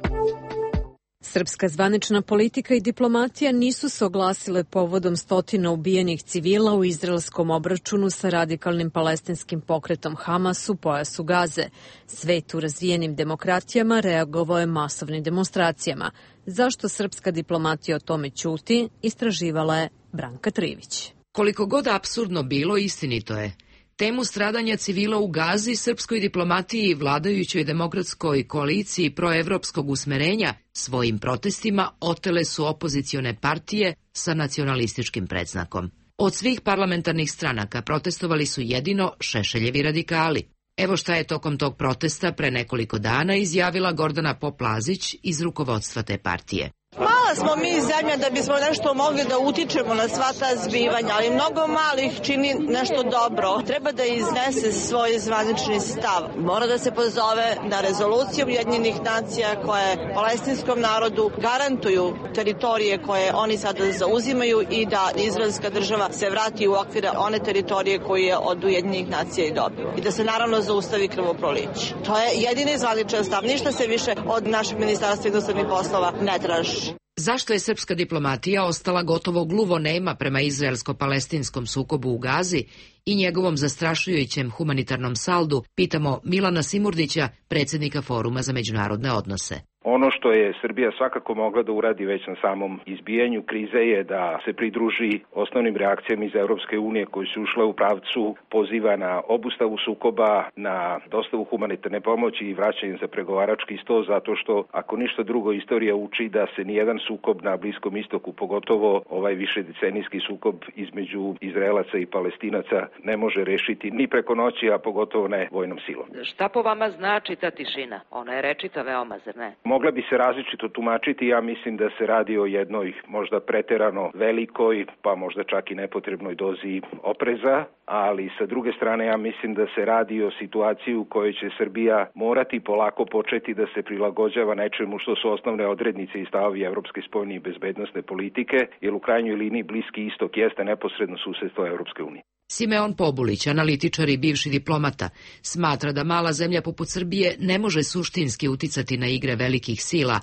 Srpska zvanična politika i diplomatija nisu se oglasile povodom stotina ubijenih civila u izraelskom obračunu sa radikalnim palestinskim pokretom Hamas u pojasu Gaze. Svet u razvijenim demokratijama reagovao je masovnim demonstracijama. Zašto srpska diplomatija o tome ćuti, istraživala je Branka Trivić. Koliko god apsurdno bilo, istinito je. Temu stradanja civila u Gazi srpskoj diplomatiji i vladajućoj demokratskoj koaliciji proevropskog usmerenja svojim protestima otele su opozicione partije sa nacionalističkim predznakom. Od svih parlamentarnih stranaka protestovali su jedino Šešeljevi radikali. Evo šta je tokom tog protesta pre nekoliko dana izjavila Gordana Pop-Lazić iz rukovodstva te partije. Mala smo mi zemlja da bismo nešto mogli da utičemo na sva ta zbivanja, ali mnogo malih čini nešto dobro. Treba da iznese svoj zvanični stav. Mora da se pozove na rezoluciju Ujedinjenih nacija koje palestinskom narodu garantuju teritorije koje oni sada zauzimaju i da izraelska država se vrati u okvire one teritorije koje je od Ujedinjenih nacija i dobila. I da se naravno zaustavi krvoproliće. To je jedini zvaničan stav. Ništa se više od našeg ministarstva inostranih poslova ne traži. Zašto je srpska diplomatija ostala gotovo gluvonema prema izraelsko-palestinskom sukobu u Gazi i njegovom zastrašujućem humanitarnom saldu, pitamo Milana Simurdića, predsjednika Foruma za međunarodne odnose. Ono što je Srbija svakako mogla da uradi već na samom izbijanju krize je da se pridruži osnovnim reakcijama iz Europske unije koji su ušle u pravcu poziva na obustavu sukoba, na dostavu humanitarne pomoći i vraćanje za pregovarački sto, zato što ako ništa drugo istorija uči da se nijedan sukob na Bliskom istoku, pogotovo ovaj višedecenijski sukob između Izraelaca i Palestinaca, ne može rešiti ni preko noći, a pogotovo ne vojnom silom. Šta po vama znači ta tišina? Ona je rečita veoma, zar ne? Mogla bi se različito tumačiti, ja mislim da se radi o jednoj možda preterano velikoj, pa možda čak i nepotrebnoj dozi opreza, ali sa druge strane ja mislim da se radi o situaciji u kojoj će Srbija morati polako početi da se prilagođava nečemu što su osnovne odrednice i stavovi evropske spoljne i bezbednosne politike, jer u krajnjoj liniji Bliski istok jeste neposredno susedstvo Evropske unije. Simeon Pobulić, analitičar i bivši diplomata, smatra da mala zemlja poput Srbije ne može suštinski uticati na igre velikih sila,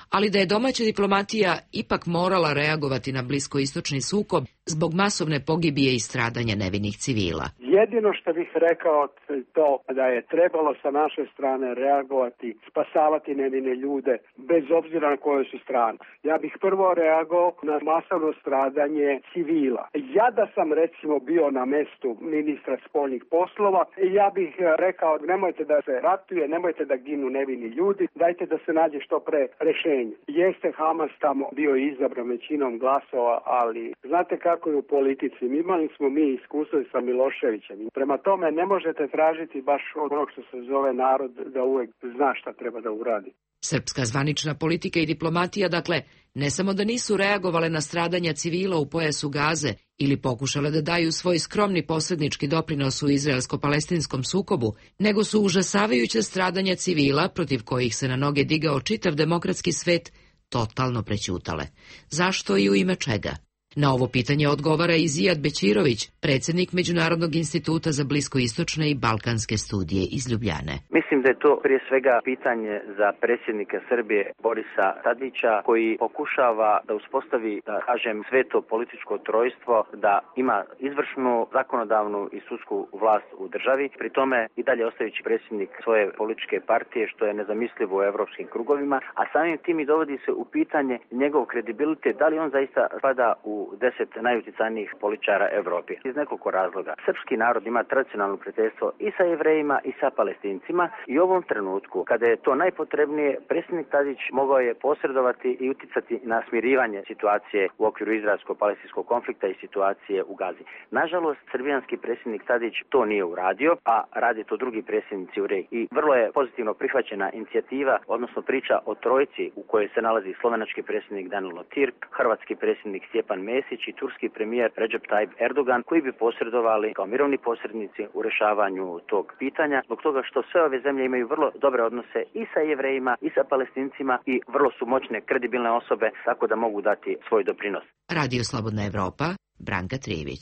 ali da je domaća diplomatija ipak morala reagovati na bliskoistočni sukob zbog masovne pogibije i stradanja nevinih civila. Jedino što bih rekao to da je trebalo sa naše strane reagovati, spasavati nevine ljude bez obzira na kojoj su strani. Ja bih prvo reagovao na masovno stradanje civila. Ja da sam recimo bio na mestu ministra spoljnih poslova, ja bih rekao nemojte da se ratuje, nemojte da ginu nevini ljudi, dajte da se nađe što pre rešenje. Jeste Hamas tamo bio izabran većinom glasova, ali znate kako je u politici. Imali smo mi iskustvo sa Miloševićem. Prema tome ne možete tražiti baš od onog što se zove narod da uvek zna šta treba da uradi. Srpska zvanična politika i diplomatija, dakle, ne samo da nisu reagovale na stradanja civila u pojasu Gaze ili pokušale da daju svoj skromni posrednički doprinos u izraelsko-palestinskom sukobu, nego su užasavajuće stradanja civila, protiv kojih se na noge digao čitav demokratski svet, totalno prećutale. Zašto i u ime čega? Na ovo pitanje odgovara i Zijad Bećirović, predsjednik Međunarodnog instituta za bliskoistočne i balkanske studije iz Ljubljane. Mislim da je to prije svega pitanje za predsjednika Srbije Borisa Tadića, koji pokušava da uspostavi, da kažem, sveto političko trojstvo, da ima izvršnu, zakonodavnu i sudsku vlast u državi, pri tome i dalje ostajući predsjednik svoje političke partije, što je nezamislivo u evropskim krugovima, a samim tim i dovodi se u pitanje njegov kredibilitet, da li on zaista spada u deset najuticajnijih političara Evrope. Iz nekoliko razloga. Srpski narod ima tradicionalno prijateljstvo i sa Jevrejima i sa Palestincima i u ovom trenutku, kada je to najpotrebnije, predsjednik Tadić mogao je posredovati i uticati na smirivanje situacije u okviru izraelsko-palestinskog konflikta i situacije u Gazi. Nažalost, srbijanski predsjednik Tadić to nije uradio, a radi to drugi predsjednici u regiji. I vrlo je pozitivno prihvaćena inicijativa, odnosno priča o trojci u kojoj se nalazi slovenački predsjednik Danilo Tirk, hrvatski predsjednik Stjepan Mesić i turski premijer Recep Tayyip Erdogan, koji bi posredovali kao mirovni posrednici u rešavanju tog pitanja, zbog toga što sve ove zemlje imaju vrlo dobre odnose i sa Jevrejima i sa Palestincima i vrlo su moćne, kredibilne osobe, tako da mogu dati svoj doprinos. Radio Slobodna Evropa, Branka Trijević.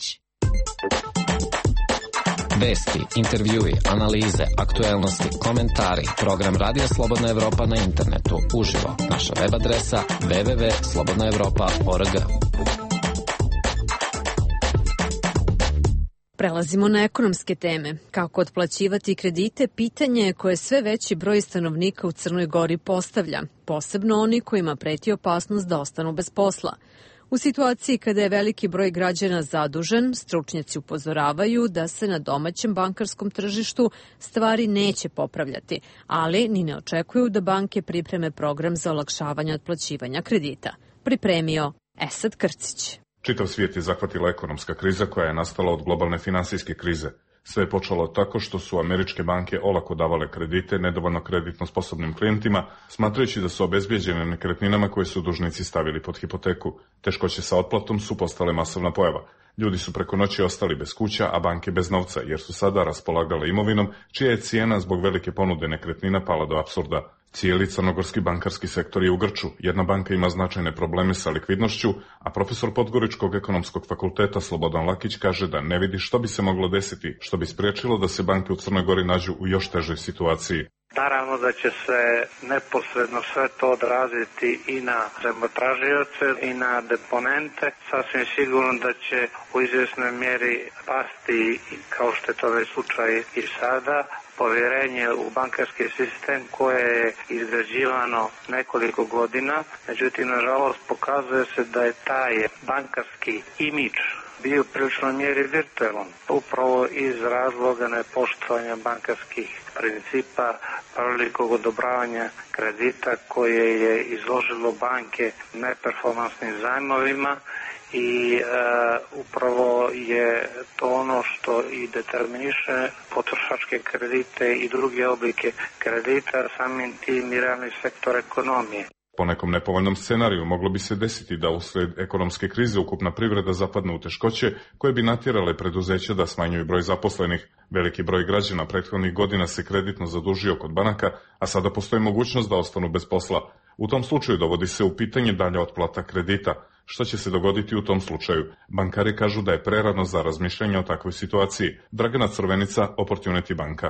Vesti, intervjui, analize, aktuelnosti, komentari, program Radija Slobodna Evropa na internetu, uživo, naša web adresa w w w tačka slobodna evropa tačka org. Prelazimo na ekonomske teme. Kako otplaćivati kredite, pitanje koje sve veći broj stanovnika u Crnoj Gori postavlja, posebno oni kojima preti opasnost da ostanu bez posla. U situaciji kada je veliki broj građana zadužen, stručnjaci upozoravaju da se na domaćem bankarskom tržištu stvari neće popravljati, ali ni ne očekuju da banke pripreme program za olakšavanje otplaćivanja kredita. Pripremio Esad Krcić. Čitav svijet je zahvatila ekonomska kriza koja je nastala od globalne finansijske krize. Sve je počelo tako što su američke banke olako davale kredite nedovoljno kreditno sposobnim klijentima, smatrajući da su obezbijeđene nekretninama koje su dužnici stavili pod hipoteku. Teškoće sa otplatom su postale masovna pojava. Ljudi su preko noći ostali bez kuća, a banke bez novca, jer su sada raspolagale imovinom, čija je cijena zbog velike ponude nekretnina pala do apsurda. Cijeli crnogorski bankarski sektor je u grču. Jedna banka ima značajne probleme sa likvidnošću, a profesor Podgoričkog ekonomskog fakulteta Slobodan Lakić kaže da ne vidi što bi se moglo desiti, što bi spriječilo da se banke u Crnoj Gori nađu u još težoj situaciji. Naravno da će se neposredno sve to odraziti i na zajmotražioce i na deponente. Sasvim sigurno da će u izvjesnoj mjeri pasti, kao što je to već slučaj i sada, povjerenje u bankarski sistem koje je izgrađivano nekoliko godina. Međutim, nažalost, pokazuje se da je taj bankarski imidž bio prilično mjeri virtualan, upravo iz razloga nepoštovanja bankarskih principa prilikom odobravanja kredita koje je izložilo banke neperformansnim zajmovima i e, upravo je to ono što i determiniše potrošačke kredite i druge oblike kredita, samim tim i realni sektor ekonomije. Po nekom nepovoljnom scenariju moglo bi se desiti da usred ekonomske krize ukupna privreda zapadne u teškoće koje bi natjerale preduzeća da smanjuju broj zaposlenih. Veliki broj građana prethodnih godina se kreditno zadužio kod banaka, a sada postoji mogućnost da ostanu bez posla. U tom slučaju dovodi se u pitanje dalja otplata kredita. Što će se dogoditi u tom slučaju? Bankari kažu da je prerano za razmišljanje o takvoj situaciji. Dragana Crvenica, Opportunity banka.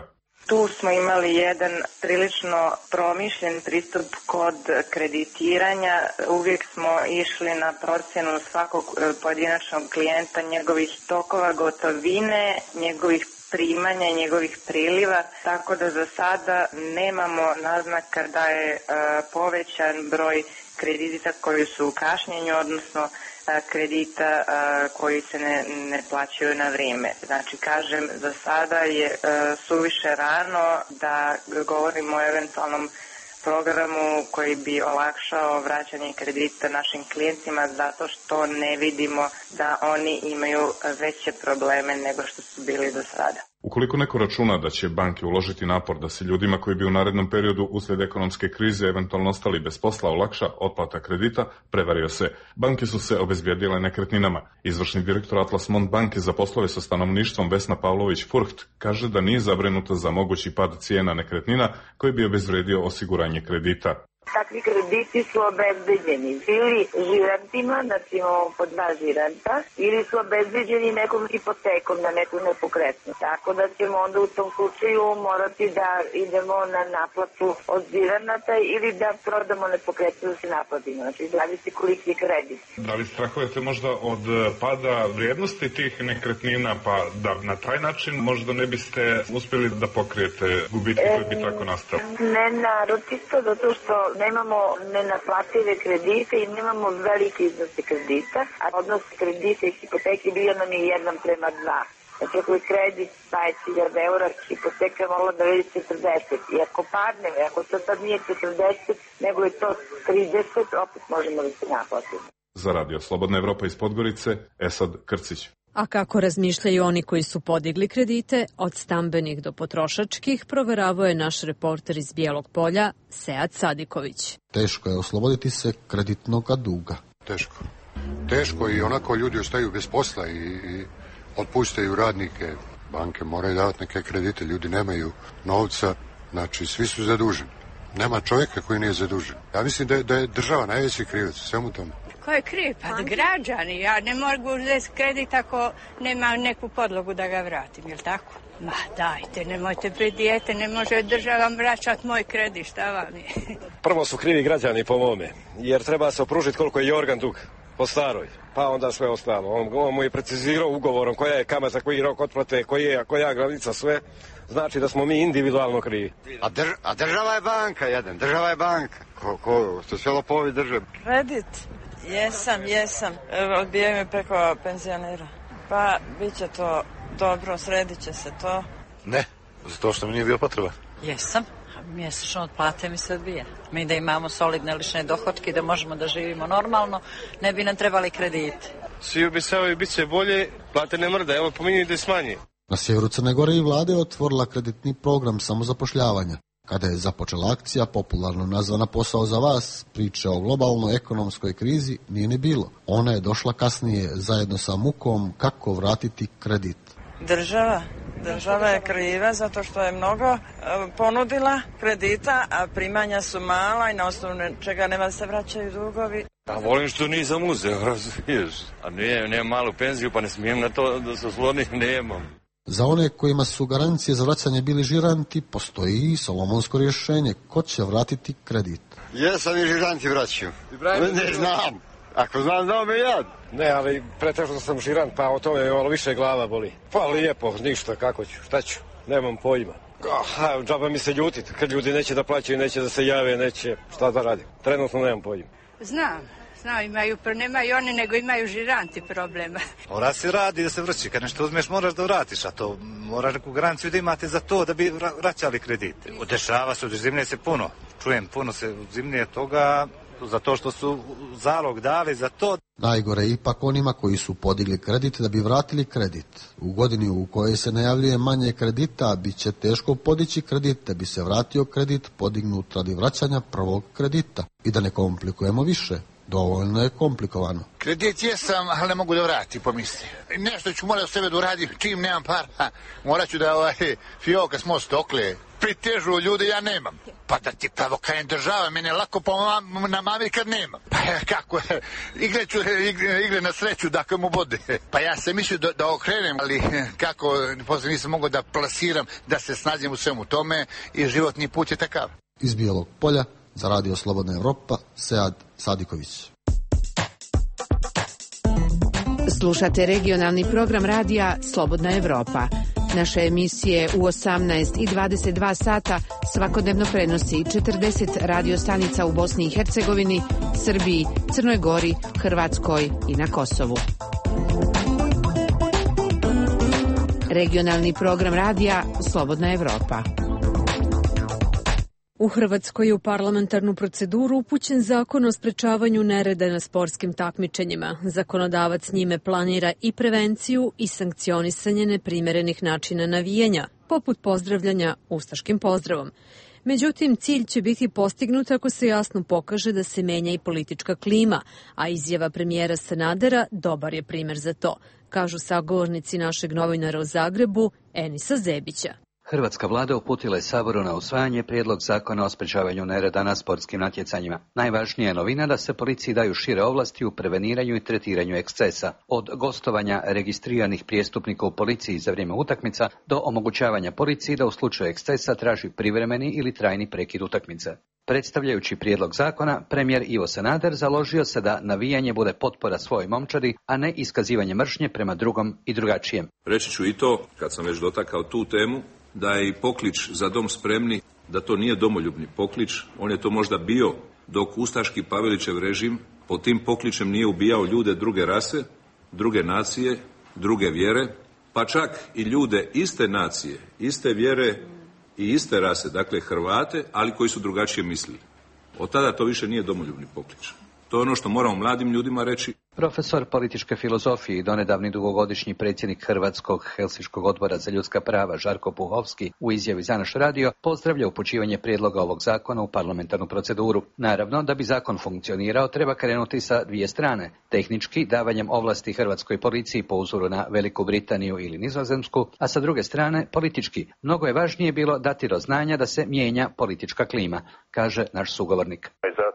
Tu smo imali jedan prilično promišljen pristup kod kreditiranja. Uvijek smo išli na procjenu svakog pojedinačnog klijenta, njegovih tokova gotovine, njegovih primanja i njegovih priliva, tako da za sada nemamo naznaka da je e, povećan broj kredita koji su u kašnjenju, odnosno e, kredita e, koji se ne, ne plaćaju na vrijeme. Znači, kažem, za sada je e, suviše rano da govorimo o eventualnom programu koji bi olakšao vraćanje kredita našim klijentima, zato što ne vidimo da oni imaju veće probleme nego što su bili do sada. Ukoliko neko računa da će banke uložiti napor da se ljudima koji bi u narednom periodu usled ekonomske krize eventualno ostali bez posla olakša otplata kredita, prevario se. Banke su se obezbijedile nekretninama. Izvršni direktor Atlas Mont banke za poslove sa stanovništvom Vesna Pavlović-Furht kaže da nije zabrinuta za mogući pad cijena nekretnina koji bi obezvredio osiguranje kredita. Takvi krediti su obezbeđeni ili žirantima, znači imamo po dva žiranta, ili su obezbeđeni nekom hipotekom na neku nepokretnost. Tako da ćemo onda u tom slučaju morati da idemo na naplatu od žiranata ili da prodamo nepokretnost da se naplatimo. Znači, zavisi koliki je kredit. Da li strahujete možda od pada vrijednosti tih nekretnina, pa da na taj način možda ne biste uspjeli da pokrijete gubitke koji bi tako nastali? Ne naročito, zato što nemamo nenaplative kredite i nemamo velike iznose kredita, a odnos kredita i hipoteke bio nam je jedan prema dva. Znači, ako je kredit dvadeset hiljada eura, hipoteka je mogla da vidi četrdeset. I ako padne, ako to sad nije četrdeset, nego je to trideset, opet možemo da se naplatimo. Za Radio Slobodna Evropa iz Podgorice, Esad Krcić. A kako razmišljaju oni koji su podigli kredite, od stambenih do potrošačkih, proveravao je naš reporter iz Bijelog Polja, Sead Sadiković. Teško je osloboditi se kreditnog duga. Teško. Teško i onako ljudi ostaju bez posla i, i otpuštaju radnike. Banke moraju davati neke kredite, ljudi nemaju novca, znači svi su zaduženi. Nema čovjeka koji nije zadužen. Ja mislim da je, da je država najveći krivac u svemu tome. Ko je kriv? Pa građani. Ja ne mogu uzeti kredit ako nema neku podlogu da ga vratim, jel tako? Ma dajte, nemojte pri dijete, ne može država vraćati moj kredit, šta vam je? Prvo su krivi građani po mome, jer treba se opružiti koliko je Jorgan dug po staroj, pa onda sve ostalo. On, on mu je precizirao ugovorom koja je kamata, koji rok otplate, koji je, koja je granica, sve. Znači da smo mi individualno krivi. A, drž, a država je banka jedan, država je banka. Ko, ko, to sve lopovi drže. Kredit? Jesam, jesam. Odbijaju me preko penzionera. Pa, bit će to dobro, sredit će se to. Ne, zato što mi nije bio potreba. Jesam. Mjesečno od plate mi se odbija. Mi da imamo solidne lične dohotke, da možemo da živimo normalno, ne bi nam trebali krediti. Svi bi se bit će bolje, plate ne mrda, evo pominju da je smanje. Na sjeveru Crne Gore i vlada je otvorila kreditni program samozapošljavanja. Kada je započela akcija, popularno nazvana Posao za vas, priče o globalnoj ekonomskoj krizi nije ni bilo. Ona je došla kasnije zajedno sa mukom kako vratiti kredit. Država? Država je kriva zato što je mnogo ponudila kredita, a primanja su mala i na osnovu čega nema se vraćaju dugovi. A volim što nisam uzeo, razumiješ. A nije, nemam malu penziju, pa ne smijem na to da se oslonim, nemam. Za one kojima su garancije za vraćanje bili žiranti, postoji i solomonsko rješenje. Ko će vratiti kredit? Jesam i žiranti vraćaju. Ne znam. Ako znam, znao me ja. Ne, ali pretežno sam žirant, pa o tome malo više glava boli. Pa lijepo, ništa, kako ću, šta ću, nemam pojma. Ha, džaba mi se ljutiti, kad ljudi neće da plaćaju, neće da se jave, neće, šta da radim. Trenutno nemam pojma. Znam, znam, imaju, nemaju oni, nego imaju žiranti problema. Mora se radi da se vrći, kad nešto uzmeš moraš da vratiš, a to moraš neku garanciju da imate za to da bi vraćali kredite. Dešava se, uzimlje se puno, čujem, puno se uzimlje toga, za to što su zalog dali za to. Najgore je ipak onima koji su podigli kredit da bi vratili kredit. U godini u kojoj se najavljuje manje kredita, bit će teško podići kredit da bi se vratio kredit podignut radi vraćanja prvog kredita. I da ne komplikujemo više, dovoljno je komplikovano. Kredit jesam, ali ne mogu da vratim, pomisli. Nešto ću morati u sebe da uradim, čim nemam para. Morat ću da ovaj fioka smo stokle. Pritežu ljudi, ja nemam. Pa da ti pravo kajem država, mene lako na mami kad nemam. Pa kako je, igre, ću, igre, igre na sreću, dakle mu bude. Pa ja sam mislio da, da okrenem, ali kako, posle nisam mogao da plasiram, da se snađem u svemu tome i životni put je takav. Iz Bijelog Polja, za Radio Slobodna Evropa, Sead Sadiković. Slušate regionalni program radija Slobodna Evropa. Naše emisije u osamnaest i dvadeset dva sata svakodnevno prenosi četrdeset radio stanica u Bosni i Hercegovini, Srbiji, Crnoj Gori, Hrvatskoj i na Kosovu. Regionalni program radija Slobodna Evropa. U Hrvatskoj je u parlamentarnu proceduru upućen zakon o sprečavanju nereda na sportskim takmičenjima. Zakonodavac njime planira i prevenciju i sankcionisanje neprimerenih načina navijanja, poput pozdravljanja ustaškim pozdravom. Međutim, cilj će biti postignut ako se jasno pokaže da se menja i politička klima, a izjava premijera Sanadera dobar je primer za to, kažu sagovornici našeg novinara u Zagrebu, Enisa Zebića. Hrvatska vlada uputila je Saboru na usvajanje prijedlog zakona o sprečavanju nereda na sportskim natjecanjima. Najvažnija je novina da se policiji daju šire ovlasti u preveniranju i tretiranju ekscesa, od gostovanja registriranih prijestupnika u policiji za vrijeme utakmica do omogućavanja policiji da u slučaju ekscesa traži privremeni ili trajni prekid utakmice. Predstavljajući prijedlog zakona, premijer Ivo Sanader založio se da navijanje bude potpora svojoj momčadi, a ne iskazivanje mržnje prema drugom i drugačijem. Reći ću i to, kad sam već dotakao tu temu, da je i poklič za dom spremni, da to nije domoljubni poklič. On je to možda bio dok ustaški Pavelićev režim pod tim pokličem nije ubijao ljude druge rase, druge nacije, druge vjere, pa čak i ljude iste nacije, iste vjere i iste rase, dakle Hrvate, ali koji su drugačije mislili. Od tada to više nije domoljubni poklič. To je ono što moramo mladim ljudima reći. Profesor političke filozofije i donedavni dugogodišnji predsjednik Hrvatskog Helsinškog odbora za ljudska prava Žarko Puhovski u izjavi za naš radio pozdravlja upućivanje prijedloga ovog zakona u parlamentarnu proceduru. Naravno, da bi zakon funkcionirao, treba krenuti sa dvije strane. Tehnički, davanjem ovlasti hrvatskoj policiji po uzoru na Veliku Britaniju ili Nizozemsku, a sa druge strane, politički. Mnogo je važnije bilo dati do znanja da se mijenja politička klima, kaže naš sugovornik.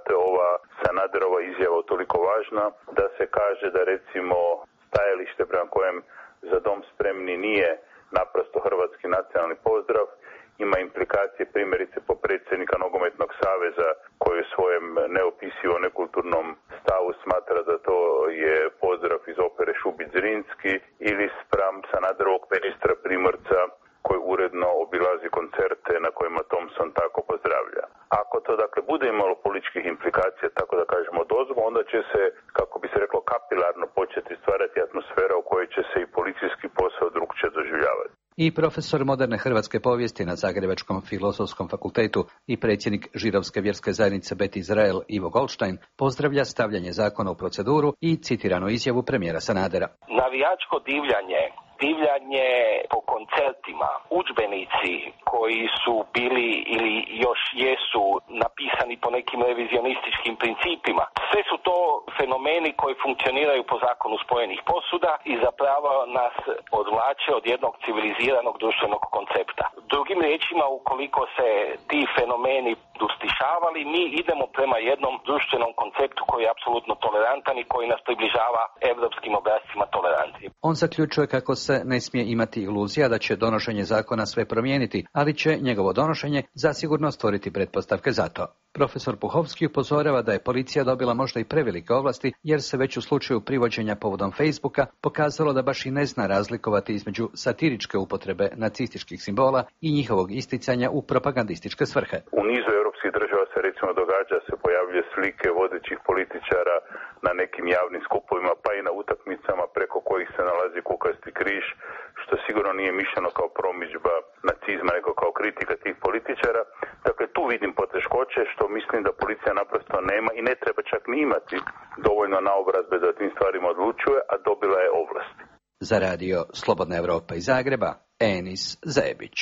Sanaderova izjava toliko važna da se kaže da recimo stajalište prema kojem za dom spremni nije naprosto hrvatski nacionalni pozdrav ima implikacije primjerice po predsjednika Nogometnog saveza koji u svojem neopisivo nekulturnom stavu smatra da to je pozdrav iz opere Šubić-Zrinski ili spram Sanaderovog ministra Primorca koji uredno obilazi koncerte na kojima Thompson tako pozdravlja. Ako to dakle bude imalo političkih implikacija, tako da kažemo dozvo, onda će se, kako bi se reklo, kapilarno početi stvarati atmosfera u kojoj će se i policijski posao drugčije doživljavati. I profesor moderne hrvatske povijesti na Zagrebačkom filozofskom fakultetu i predsjednik Židovske vjerske zajednice Bet Izrael Ivo Goldstein pozdravlja stavljanje zakona u proceduru i citiranu izjavu premijera Sanadera. Navijačko divljanje, divljanje po koncertima, udžbenici koji su bili ili još jesu napisani po nekim revizionističkim principima. Sve su to fenomeni koji funkcioniraju po zakonu spojenih posuda i zapravo nas odvlače od jednog civiliziranog društvenog koncepta. Drugim riječima, ukoliko se ti fenomeni dostišavali, mi idemo prema jednom društvenom konceptu koji je apsolutno tolerantan i koji nas približava evropskim obrascima tolerancije. On zaključuje kako se ne smije imati iluzija da će donošenje zakona sve promijeniti, ali će njegovo donošenje zasigurno stvoriti pretpostavke za to. Profesor Puhovski upozorava da je policija dobila možda i prevelike ovlasti, jer se već u slučaju privođenja povodom Facebooka pokazalo da baš i ne zna razlikovati između satiričke upotrebe nacističkih simbola i njihovog isticanja u propagandističke svrhe. U nizu europskih država se recimo događa se pojavljuje slike vodećih političara na nekim javnim skupovima, pa i na utakmicama preko kojih se nalazi kukasti križ, što sigurno nije mišljeno kao promidžba nacizma, nego kao kritika tih političara. Dakle, tu vidim poteškoće što mislim da policija naprosto nema i ne treba čak ni imati dovoljno naobrazbe da tim stvarima odlučuje, a dobila je ovlasti. Za radio Slobodna Evropa iz Zagreba, Enis Zebić.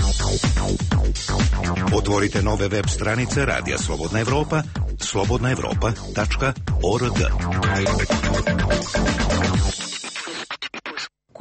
Otvorite nove web stranice Radija Slobodna Evropa, slobodna evropa tačka org.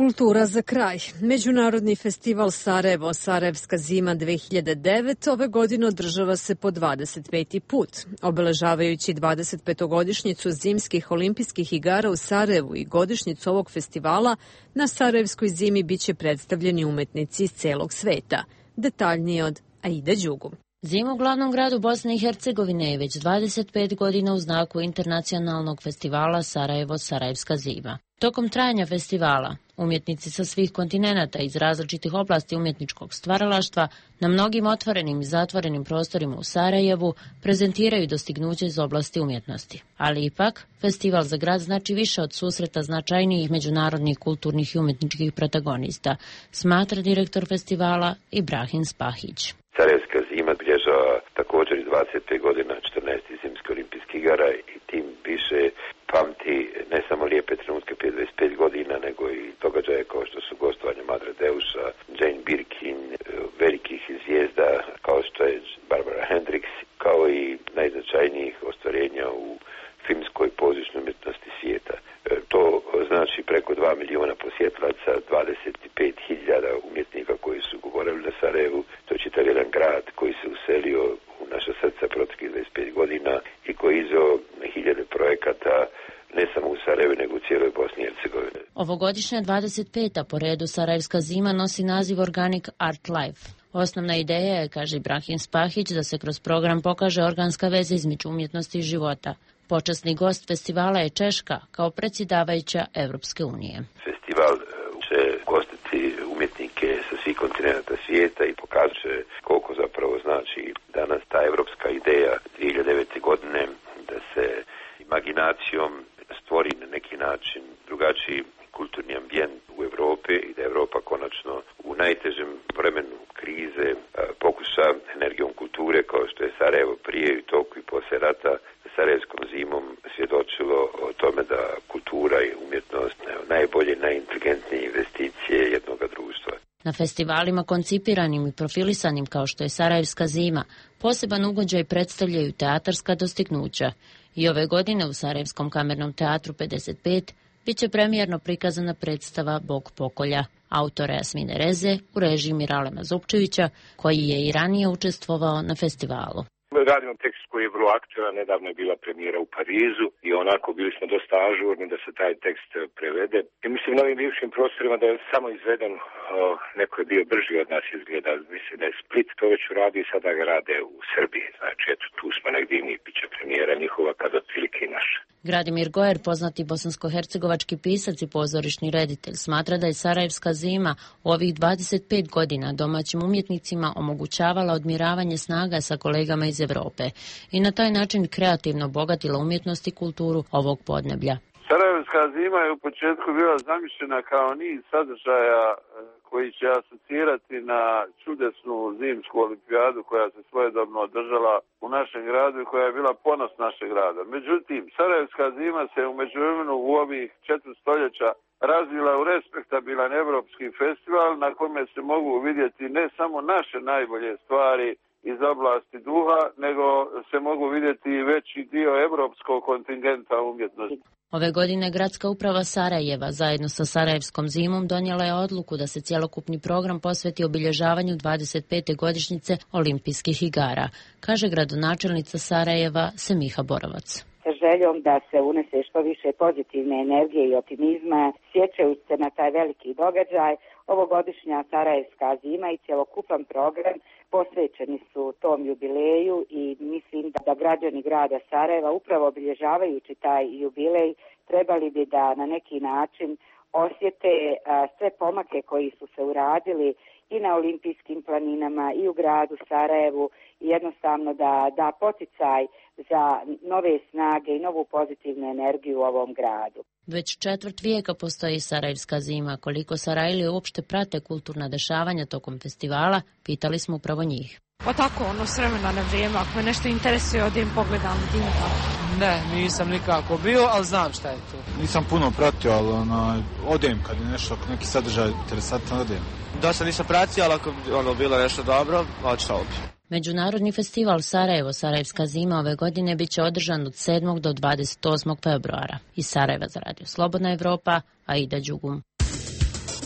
Kultura za kraj. Međunarodni festival Sarajevo, Sarajevska zima dve hiljade devet ove godine održava se po dvadeset peti put. Obeležavajući dvadeset petogodišnjicu zimskih olimpijskih igara u Sarajevu i godišnjicu ovog festivala, na Sarajevskoj zimi biće predstavljeni umetnici iz celog sveta. Detaljnije od Aida Đugum. Zima u glavnom gradu Bosne i Hercegovine je već dvadeset pet godina u znaku internacionalnog festivala Sarajevo, Sarajevska zima. Tokom trajanja festivala, umjetnici sa svih kontinenata iz različitih oblasti umjetničkog stvaralaštva na mnogim otvorenim i zatvorenim prostorima u Sarajevu prezentiraju dostignuće iz oblasti umjetnosti. Ali ipak, festival za grad znači više od susreta značajnijih međunarodnih kulturnih i umjetničkih protagonista, smatra direktor festivala Ibrahim Spahić. Sarajevska zima bilježava također i dvadeset pet godina četrnaestih zimskih olimpijskih igara i tim više pamti ne samo lijepe trenutke prije dvadeset pet godina, nego i događaje kao što su gostovanje Madre Deusa, Jane Birkin, velikih zvijezda kao što je Barbara Hendricks, kao i najznačajnijih ostvarenja u filmskoj pozorišnoj umjetnosti svijeta. To znači preko dva miliona posjetilaca, dvadeset pet hiljada umjetnika koji su govorili na Sarajevu. To je čitav jedan grad koji se uselio u naša srca proteklih dvadeset pet godina i koji izveo hiljade projekata ne samo u Sarajevu, nego u cijeloj Bosni i Hercegovini. Ovogodišnja dvadeset peta po redu Sarajevska zima nosi naziv Organic Art Life. Osnovna ideja je, kaže Ibrahim Spahić, da se kroz program pokaže organska veza između umjetnosti i života. Počasni gost festivala je Češka kao predsjedavajuća Evropske unije. Festival će gostiti umjetnike sa svih kontinenta svijeta i pokazat će koliko zapravo znači danas ta evropska ideja dvije hiljade devete. godine da se imaginacijom stvori na neki način drugačiji kulturni ambijent u Europi i da Europa konačno u najtežem vremenu krize pokuša energijom kulture kao što je Sarajevo prije i toku i poslije rata Sarajevskom zimom svjedočilo o tome da kultura i umjetnost najbolje, najinteligentnije investicije jednog društva. Na festivalima koncipiranim i profilisanim kao što je Sarajevska zima, poseban ugođaj predstavljaju teatarska dostignuća. I ove godine u Sarajevskom kamernom teatru pedeset pet bit će premijerno prikazana predstava Bog pokolja, autora Jasmine Reze u režiji Miralema Zupčevića, koji je i ranije učestvovao na festivalu. Radimo tekst koji je vrlo aktualan, nedavno je bila premijera u Parizu i onako bili smo dosta ažurni da se taj tekst prevede. I mislim na ovim bivšim prostorima da je samo izveden, o, neko je bio brži od nas izgleda, mislim da je Split to već uradi i sada ga rade u Srbiji. Znači eto tu smo negdje i mi, bit će premijera njihova kad otprilike i naša. Gradimir Gojer, poznati bosansko-hercegovački pisac i pozorišni reditelj, smatra da je Sarajevska zima u ovih dvadeset pet godina domaćim umjetnicima omogućavala odmiravanje snaga sa kolegama iz Evrope i na taj način kreativno obogatila umjetnost i kulturu ovog podneblja. Sarajevska zima je u početku bila zamišljena kao niz sadržaja koji će asocirati na čudesnu zimsku olimpijadu koja se svojedobno održala u našem gradu i koja je bila ponos našeg grada. Međutim, Sarajevska zima se u međuvremenu u ovih četiri stoljeća razvila u respektabilan evropski festival na kome se mogu vidjeti ne samo naše najbolje stvari iz oblasti duha, nego se mogu vidjeti i veći dio evropskog kontingenta umjetnosti. Ove godine Gradska uprava Sarajeva zajedno sa Sarajevskom zimom donijela je odluku da se cjelokupni program posveti obilježavanju dvadeset pete godišnjice olimpijskih igara, kaže gradonačelnica Sarajeva Semiha Borovac. Sa željom da se unese što više pozitivne energije i optimizma, sjećajući se na taj veliki događaj, ovogodišnja Sarajevska zima i cjelokupan program posvećeni su tom jubileju i mislim da, da građani grada Sarajeva upravo obilježavajući taj jubilej trebali bi da na neki način osjete a, sve pomake koji su se uradili i na olimpijskim planinama i u gradu Sarajevu i jednostavno da da poticaj za nove snage i novu pozitivnu energiju u ovom gradu. Već četvrt vijeka postoji Sarajevska zima. Koliko Sarajli uopšte prate kulturna dešavanja tokom festivala, pitali smo upravo njih. Pa tako, ono, s vremena na vrijeme, ako me nešto interesuje, odim pogledam, vidim tako. Ne, nisam nikako bio, ali znam šta je to. Nisam puno pratio, ali ono, odem kad je nešto, neki sadržaj interesantan, odem. Da se nisam pratio, ali ako bi ono, bilo nešto dobro, odšao bi. Međunarodni festival Sarajevo, Sarajevska zima ove godine bit će održan od sedmog do dvadeset osmog februara. Iz Sarajeva za Radio Slobodna Evropa, Aida Đugum.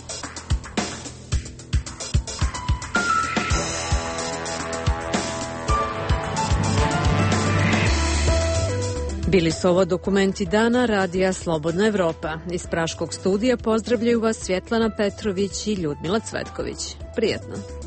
Bili su ovo dokumenti dana Radija Slobodna Evropa. Iz Praškog studija pozdravljaju vas Svjetlana Petrović i Ljudmila Cvetković. Prijetno.